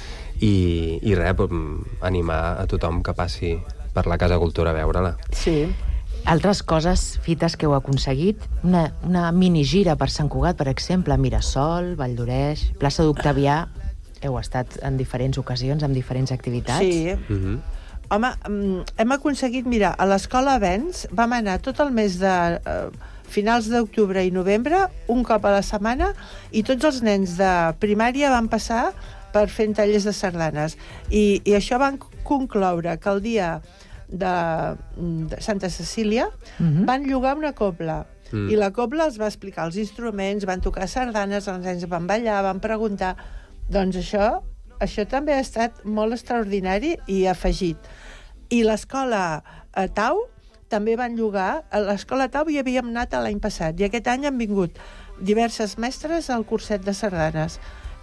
I, i res, animar a tothom que passi per la Casa Cultura a veure-la. Sí. Altres coses, fites que heu aconseguit, una, una minigira per Sant Cugat, per exemple, Mirasol, Vall d'Oreix, plaça d'Octavià, heu estat en diferents ocasions, amb diferents activitats. Sí. Mm-hmm. Home, hem aconseguit, mira, a l'Escola Avenç vam anar tot el mes de... Eh, finals d'octubre i novembre, un cop a la setmana, i tots els nens de primària van passar per fer tallers de sardanes. I, i això van concloure que el dia de, de Santa Cecília mm-hmm. van llogar una cobla. Mm. I la cobla els va explicar els instruments, van tocar sardanes, els nens van ballar, van preguntar... Doncs això, això també ha estat molt extraordinari i afegit. I l'escola a Tau també van llogar... A l'escola Tau hi havíem anat l'any passat, i aquest any han vingut diverses mestres al curset de sardanes.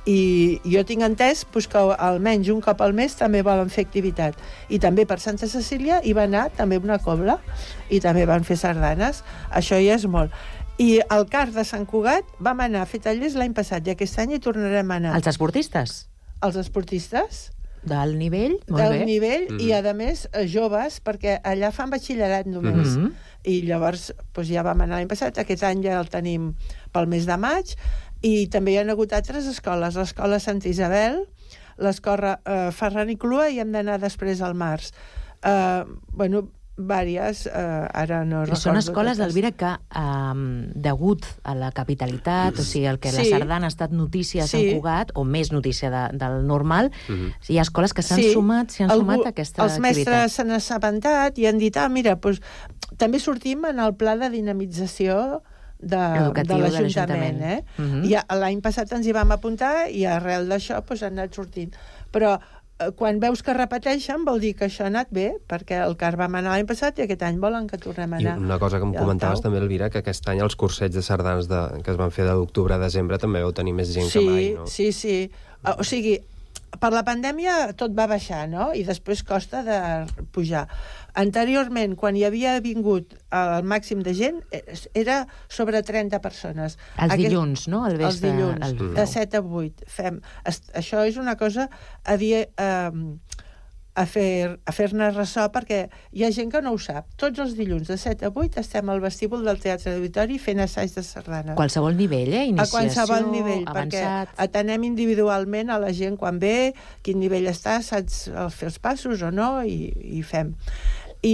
I jo tinc entès pues, que almenys un cop al mes també volen fer activitat. I també per Santa Cecília hi va anar també una cobla i també van fer sardanes. Això ja és molt. I al C A R de Sant Cugat vam anar a fer tallers l'any passat i aquest any hi tornarem a anar. Els esportistes? Els esportistes. D'alt nivell? Molt D'alt bé. nivell Mm-hmm. i, a més, joves, perquè allà fan batxillerat només. Mm-hmm. I llavors doncs, ja vam anar l'any passat, aquest any ja el tenim pel mes de maig, i també hi ha hagut altres escoles, l'escola Sant Isabel, l'escola eh, Ferran i Clua, i hem d'anar després al març. Eh, bueno, vàries, eh, ara no recordo. I són escoles, Elvira, que eh, degut a la capitalitat, o sigui, el que sí. la sardana ha estat notícia a Sant sí. Cugat, o més notícia de, del normal, mm-hmm. hi ha escoles que s'han sí. sumat, s'hi han Algú, sumat a aquesta els activitat. Els mestres s'han assabentat i han dit, ah, mira, doncs, també sortim en el pla de dinamització de, de l'Ajuntament. Eh? Mm-hmm. I l'any passat ens hi vam apuntar i arrel d'això doncs, han anat sortint. Però quan veus que repeteixen vol dir que això ha anat bé, perquè el C A R vam anar l'any passat i aquest any volen que tornem a anar. I una cosa que em comentaves també, Elvira, que aquest any els cursets de sardanes de, que es van fer d'octubre a desembre també vau tenir més gent sí, que mai, no? Sí, sí. O sigui, per la pandèmia tot va baixar, no? I després costa de pujar. Anteriorment, quan hi havia vingut el màxim de gent, era sobre trenta persones. Els Aquest... dilluns, no? El Els dilluns, el... de set a vuit. Fem... Això és una cosa a dir... Eh, a fer, a fer-ne ressò, perquè hi ha gent que no ho sap. Tots els dilluns de set a vuit estem al vestíbul del Teatre Auditori fent assaig de sardanes. Qualsevol nivell, eh? Iniciació, a qualsevol nivell, avançat. Perquè atenem individualment a la gent quan ve, quin nivell està, saps fer els passos o no, i, i fem. I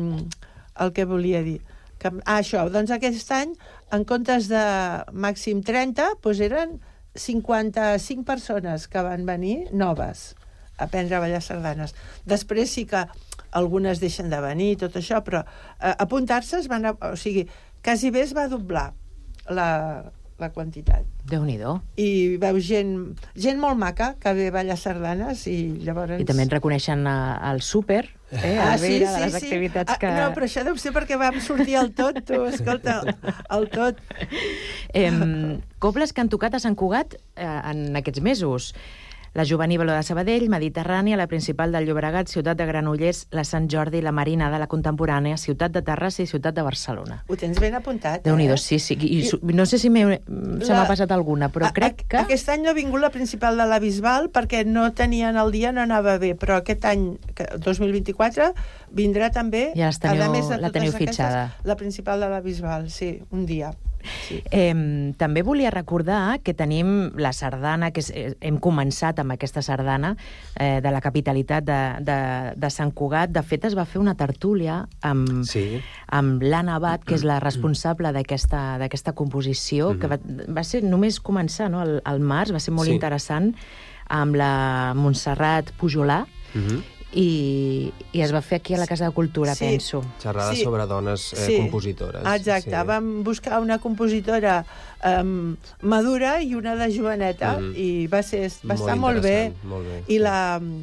el que volia dir... Que, ah, això, doncs aquest any, en comptes de màxim trenta, doncs eren cinquanta-cinc persones que van venir noves a aprendre a ballar sardanes. Després sí que algunes deixen de venir, tot això, però eh, apuntar-se es van... A, o sigui, quasi bé es va doblar la, la quantitat. Déu-n'hi-do. I veus gent, gent molt maca que ve a ballar sardanes i llavors... I també en reconeixen a, al súper, eh, ah, a sí, Vera, sí, de les sí. activitats que... Ah, no, però això deu ser perquè vam sortir al tot, tu, escolta, al tot. Eh, cobles que han tocat a Sant Cugat eh, en aquests mesos. La Juvenívalo de Sabadell, Mediterrània, la Principal del Llobregat, Ciutat de Granollers, la Sant Jordi, la Marina de la Contemporània, Ciutat de Terrassa i Ciutat de Barcelona. Ho tens ben apuntat, Déu-n'hi-do, eh? sí, sí. I, I no sé si se m'ha passat alguna, però a, crec que... Aquest any no ha vingut la Principal de la Bisbal perquè no tenien el dia, no anava bé, però aquest any, dos mil vint-i-quatre, vindrà també... Ja teniu, a més de la teniu aquestes, fitxada. La Principal de la Bisbal, sí, un dia. Sí. Eh, també volia recordar que tenim la sardana, que és, eh, hem començat amb aquesta sardana eh, de la capitalitat de, de, de Sant Cugat. De fet, es va fer una tertúlia amb, sí. amb l'Anna Abad, que és la responsable d'aquesta d'aquesta composició, mm-hmm. que va, va ser només començar, no? el, el març, va ser molt sí. interessant, amb la Montserrat Pujolà, mm-hmm. I, i es va fer aquí a la Casa de Cultura, sí. penso. Xerrada sí. sobre dones eh, sí. compositores. Exacte, sí. Vam buscar una compositora um, madura i una de joveneta, mm-hmm. i va, ser, va molt estar molt bé. molt bé. I la,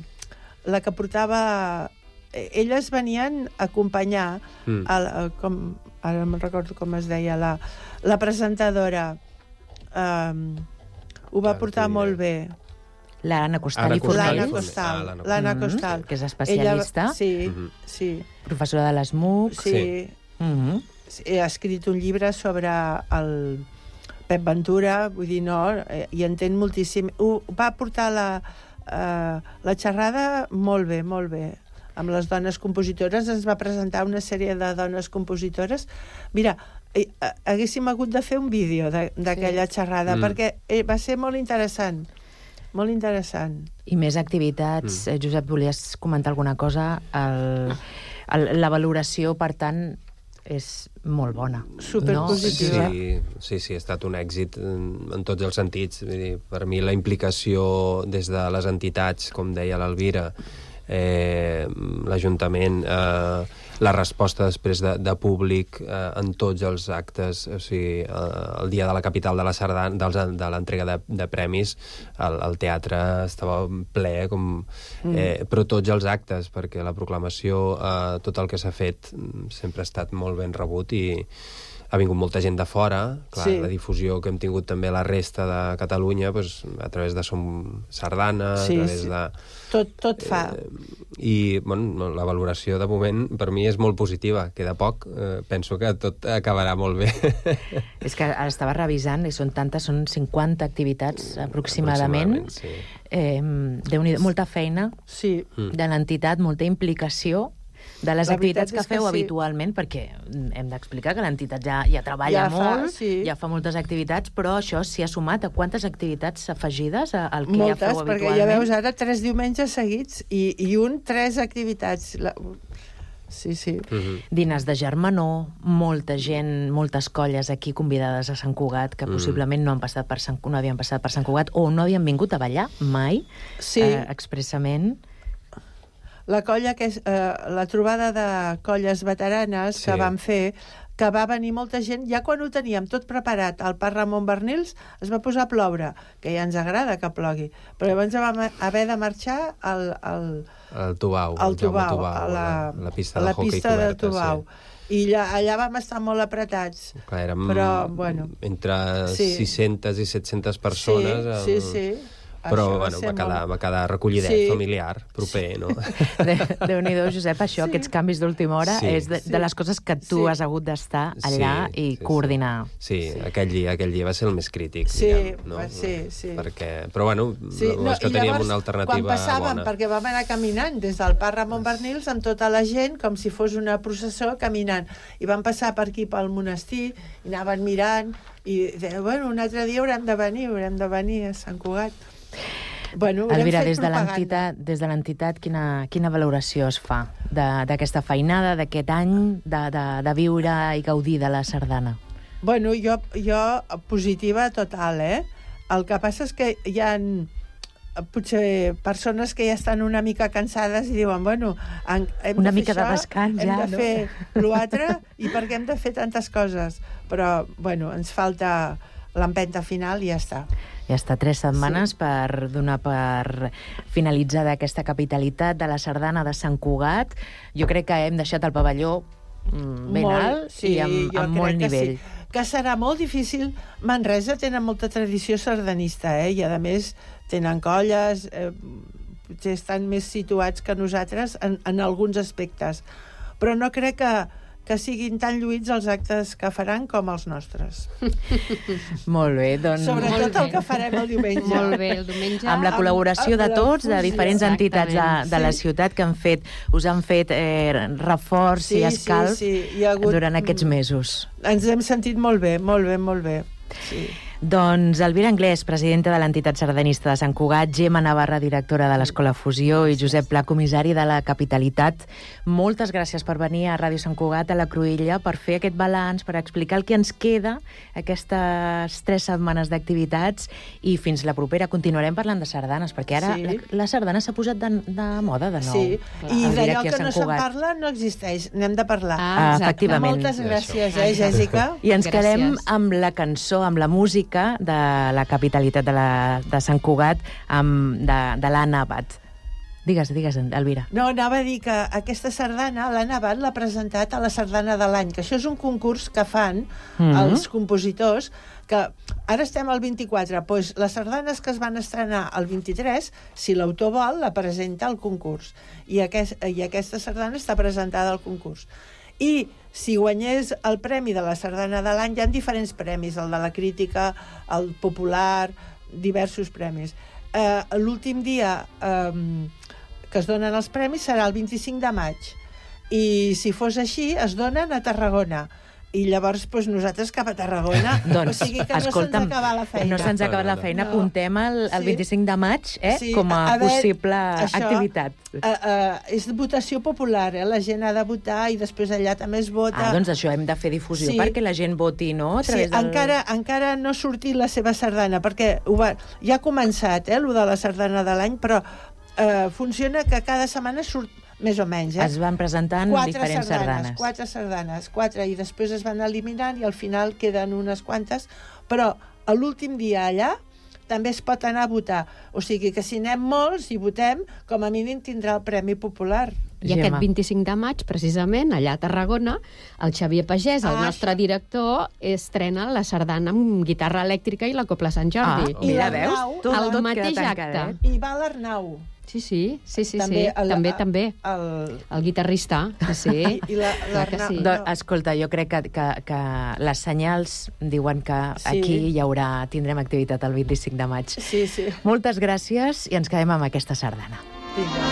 la que portava... Elles venien a acompanyar, mm. el, el, com, ara no recordo com es deia, la, la presentadora. Um, ho va Clar, portar molt bé. L'Anna Costal i Fornell. L'Anna Costal, ah, l'Anna Costal. Que és especialista. Ella, sí, mm-hmm. sí. Professora de l'ESMUC. Sí. Mm-hmm. Ha escrit un llibre sobre el Pep Ventura, vull dir, no, i entén moltíssim. Ho va portar la, uh, la xerrada molt bé, molt bé. Amb les dones compositores ens va presentar una sèrie de dones compositores. Mira, eh, haguéssim hagut de fer un vídeo d'aquella sí. xerrada, mm. perquè eh, va ser molt interessant. Molt interessant. I més activitats. Mm. Eh, Josep, volies comentar alguna cosa? El, el, la valoració, per tant, és molt bona. Superpositiva. No? Sí, sí, sí, ha estat un èxit en, en tots els sentits. Vull dir, per mi la implicació des de les entitats, com deia l'Elvira, eh, l'Ajuntament, eh, la resposta després de, de públic eh, en tots els actes, o sigui, eh, el dia de la capital de la sardana, dels, de l'entrega de, de premis, el, el teatre estava ple, com, eh, mm. però tots els actes, perquè la proclamació, eh, tot el que s'ha fet sempre ha estat molt ben rebut i ha vingut molta gent de fora, clar, sí. la difusió que hem tingut també la resta de Catalunya, doncs, a través de Som Sardana, sí, a través sí. de... Tot, tot fa. Eh, I, bueno, la valoració de moment per mi és molt positiva. Queda poc, eh, penso que tot acabarà molt bé. És que ara estava revisant, i són tantes, són cinquanta activitats aproximadament. aproximadament sí. eh, Déu-n'hi-do, molta feina sí. de l'entitat, molta implicació de les la activitats que feu que sí. habitualment, perquè hem d'explicar que l'entitat ja, ja treballa ja molt, fa, sí. ja fa moltes activitats, però això s'hi ha sumat a quantes activitats afegides al que moltes, ja feu habitualment? Moltes, perquè ja veus ara tres diumenges seguits i, i un, tres activitats. La... Sí, sí. Mm-hmm. Diners de germanor, molta gent, moltes colles aquí convidades a Sant Cugat, que mm. possiblement no han passat per Sant, no havien passat per Sant Cugat o no havien vingut a ballar mai, sí. eh, expressament. La colla que és eh, la trobada de colles veteranes sí. que vam fer, que va venir molta gent, ja quan ho teníem tot preparat al Parc Ramon Bernils es va posar a ploure, que ja ens agrada que plogui, però llavors vam haver de marxar al... al al Tubau, al Tubau, Tubau a la, la, la pista, a la de hockey pista coberta, de Tubau. Sí. I allà, allà vam estar molt apretats. Clar, érem però, bueno, entre sí. sis-centes i set-centes persones. Sí, sí, sí. Però, bueno, va quedar, molt... va quedar recollidet, sí. familiar, proper, sí. no? De, Déu-n'hi-do, Josep, això, sí. aquests canvis d'última hora, sí. és de, sí. de les coses que tu sí. has hagut d'estar allà sí, i sí, coordinar. Sí, sí. Aquell, dia, aquell dia va ser el més crític, sí, diguem, no? Sí, sí. Perquè, però, bueno, sí. no, és que teníem llavors, una alternativa bona. Quan passàvem, bona. perquè vam anar caminant des del Parc Ramon Bernils amb tota la gent, com si fos una processó, caminant. I vam passar per aquí pel monestir, i anaven mirant, i deien, bueno, un altre dia haurem de venir, haurem de venir a Sant Cugat. Bueno, Elvira, des de l'entitat, des de l'entitat, quina, quina valoració es fa d'aquesta feinada, d'aquest any, de, de, de viure i gaudir de la sardana? Bueno, jo, jo positiva total, eh? El que passa és que hi ha potser persones que ja estan una mica cansades i diuen, bueno, hem una de mica fer de descans, hem ja, de no? fer l'altre, i per què hem de fer tantes coses? Però, bueno, ens falta l'empenta final i ja està. Ja està, tres setmanes sí. per donar per finalitzada aquesta capitalitat de la sardana de Sant Cugat. Jo crec que hem deixat el pavelló mm, ben molt, alt sí, i amb, amb molt nivell. Que, sí. que serà molt difícil. Manresa tenen molta tradició sardanista, eh? I a més tenen colles, eh, potser estan més situats que nosaltres en, en alguns aspectes. Però no crec que que siguin tan lluïts els actes que faran com els nostres. Molt bé, doncs... Sobretot molt el que farem el diumenge. Molt bé, el diumenge... Amb la col·laboració amb, amb de tots, de diferents entitats de, de la ciutat que han fet, us han fet eh, reforç sí, i escalf sí, sí. Hagut... durant aquests mesos. Ens hem sentit molt bé, molt bé, molt bé. Sí. Doncs Elvira Anglès, presidenta de l'entitat sardanista de Sant Cugat, Gemma Navarra, directora de l'Escola Fusió, i Josep Pla, comissari de la Capitalitat. Moltes gràcies per venir a Ràdio Sant Cugat, a la Cruïlla, per fer aquest balanç, per explicar el que ens queda aquestes tres setmanes d'activitats, i fins la propera continuarem parlant de sardanes, perquè ara sí. la, la sardana s'ha posat de, de moda de nou. Sí, clar. I d'allò que no se'n parla no existeix, n'hem de parlar. Ah, efectivament. Moltes gràcies, eh, Jèssica? I ens gràcies. quedem amb la cançó, amb la música de la capitalitat de, la, de Sant Cugat, amb, de, de l'Anna Abad. Digues, digues, Elvira. No, anava a dir que aquesta sardana, l'Anna Abad l'ha presentat a la Sardana de l'Any, que això és un concurs que fan mm-hmm. els compositors, que ara estem al vint-i-quatre, doncs les sardanes que es van estrenar al vint-i-tres, si l'autor vol, la presenta al concurs. I, aquest, i aquesta sardana està presentada al concurs. I si guanyés el premi de la Sardana de l'Any, hi ha diferents premis, el de la crítica, el popular, diversos premis. Eh, l'últim dia eh, que es donen els premis serà el vint-i-cinc de maig. I si fos així, es donen a Tarragona. I llavors doncs, nosaltres cap a Tarragona. Doncs, o sigui que escolta'm, no se'ns acaba la feina. No se'ns acaba la feina. No. Apuntem el, el sí. vint-i-cinc de maig eh, sí. com a, a veure, possible això, activitat. Uh, uh, és votació popular, eh? La gent ha de votar i després allà també es vota. Ah, doncs això hem de fer difusió sí. perquè la gent voti, no? A través sí, del... encara, encara no ha sortit la seva sardana, perquè ho va, ja ha començat, eh, lo de la Sardana de l'Any, però uh, funciona que cada setmana surt més o menys, eh? Es van presentant quatre diferents sardanes, sardanes. Quatre sardanes, quatre, i després es van eliminant i al final queden unes quantes, però a l'últim dia allà també es pot anar a votar. O sigui que si anem molts i votem, com a mínim tindrà el Premi Popular. I Gemma. Aquest vint-i-cinc de maig, precisament, allà a Tarragona, el Xavier Pagès, el ah, nostre això. director, estrena la sardana amb guitarra elèctrica i la Copla Sant Jordi. Ah, mira, veus? Tot, el tot mateix acte. I va l'Arnau. Sí, sí, sí, sí, també, sí. El, també, també. El, el guitarrista, sí. I la, la, que sí. No. Escolta, jo crec que, que, que les senyals diuen que sí. aquí hi haurà, tindrem activitat el vint-i-cinc de maig. Sí, sí. Moltes gràcies i ens quedem amb aquesta sardana. Vinga.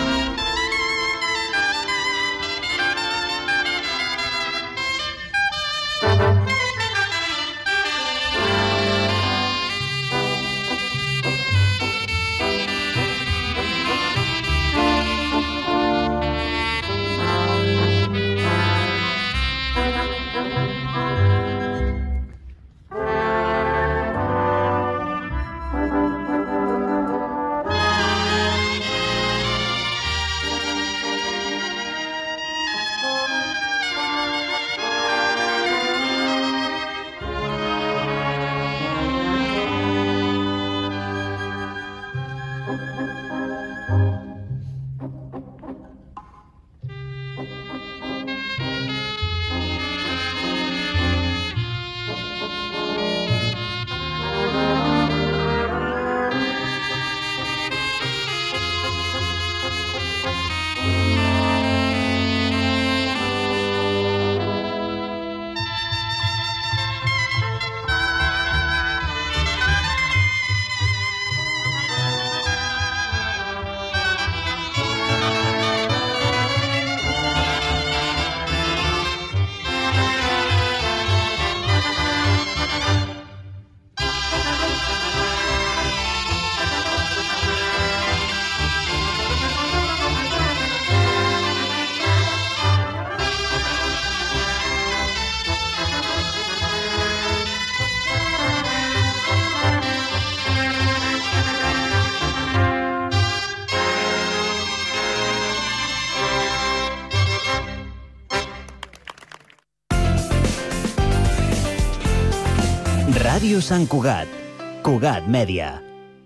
Ràdio Sant Cugat. Cugat Mèdia.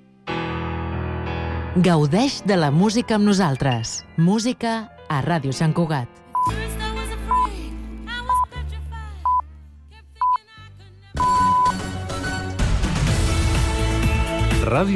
Gaudeix de la música amb nosaltres. Música a Ràdio Sant Cugat. Ràdio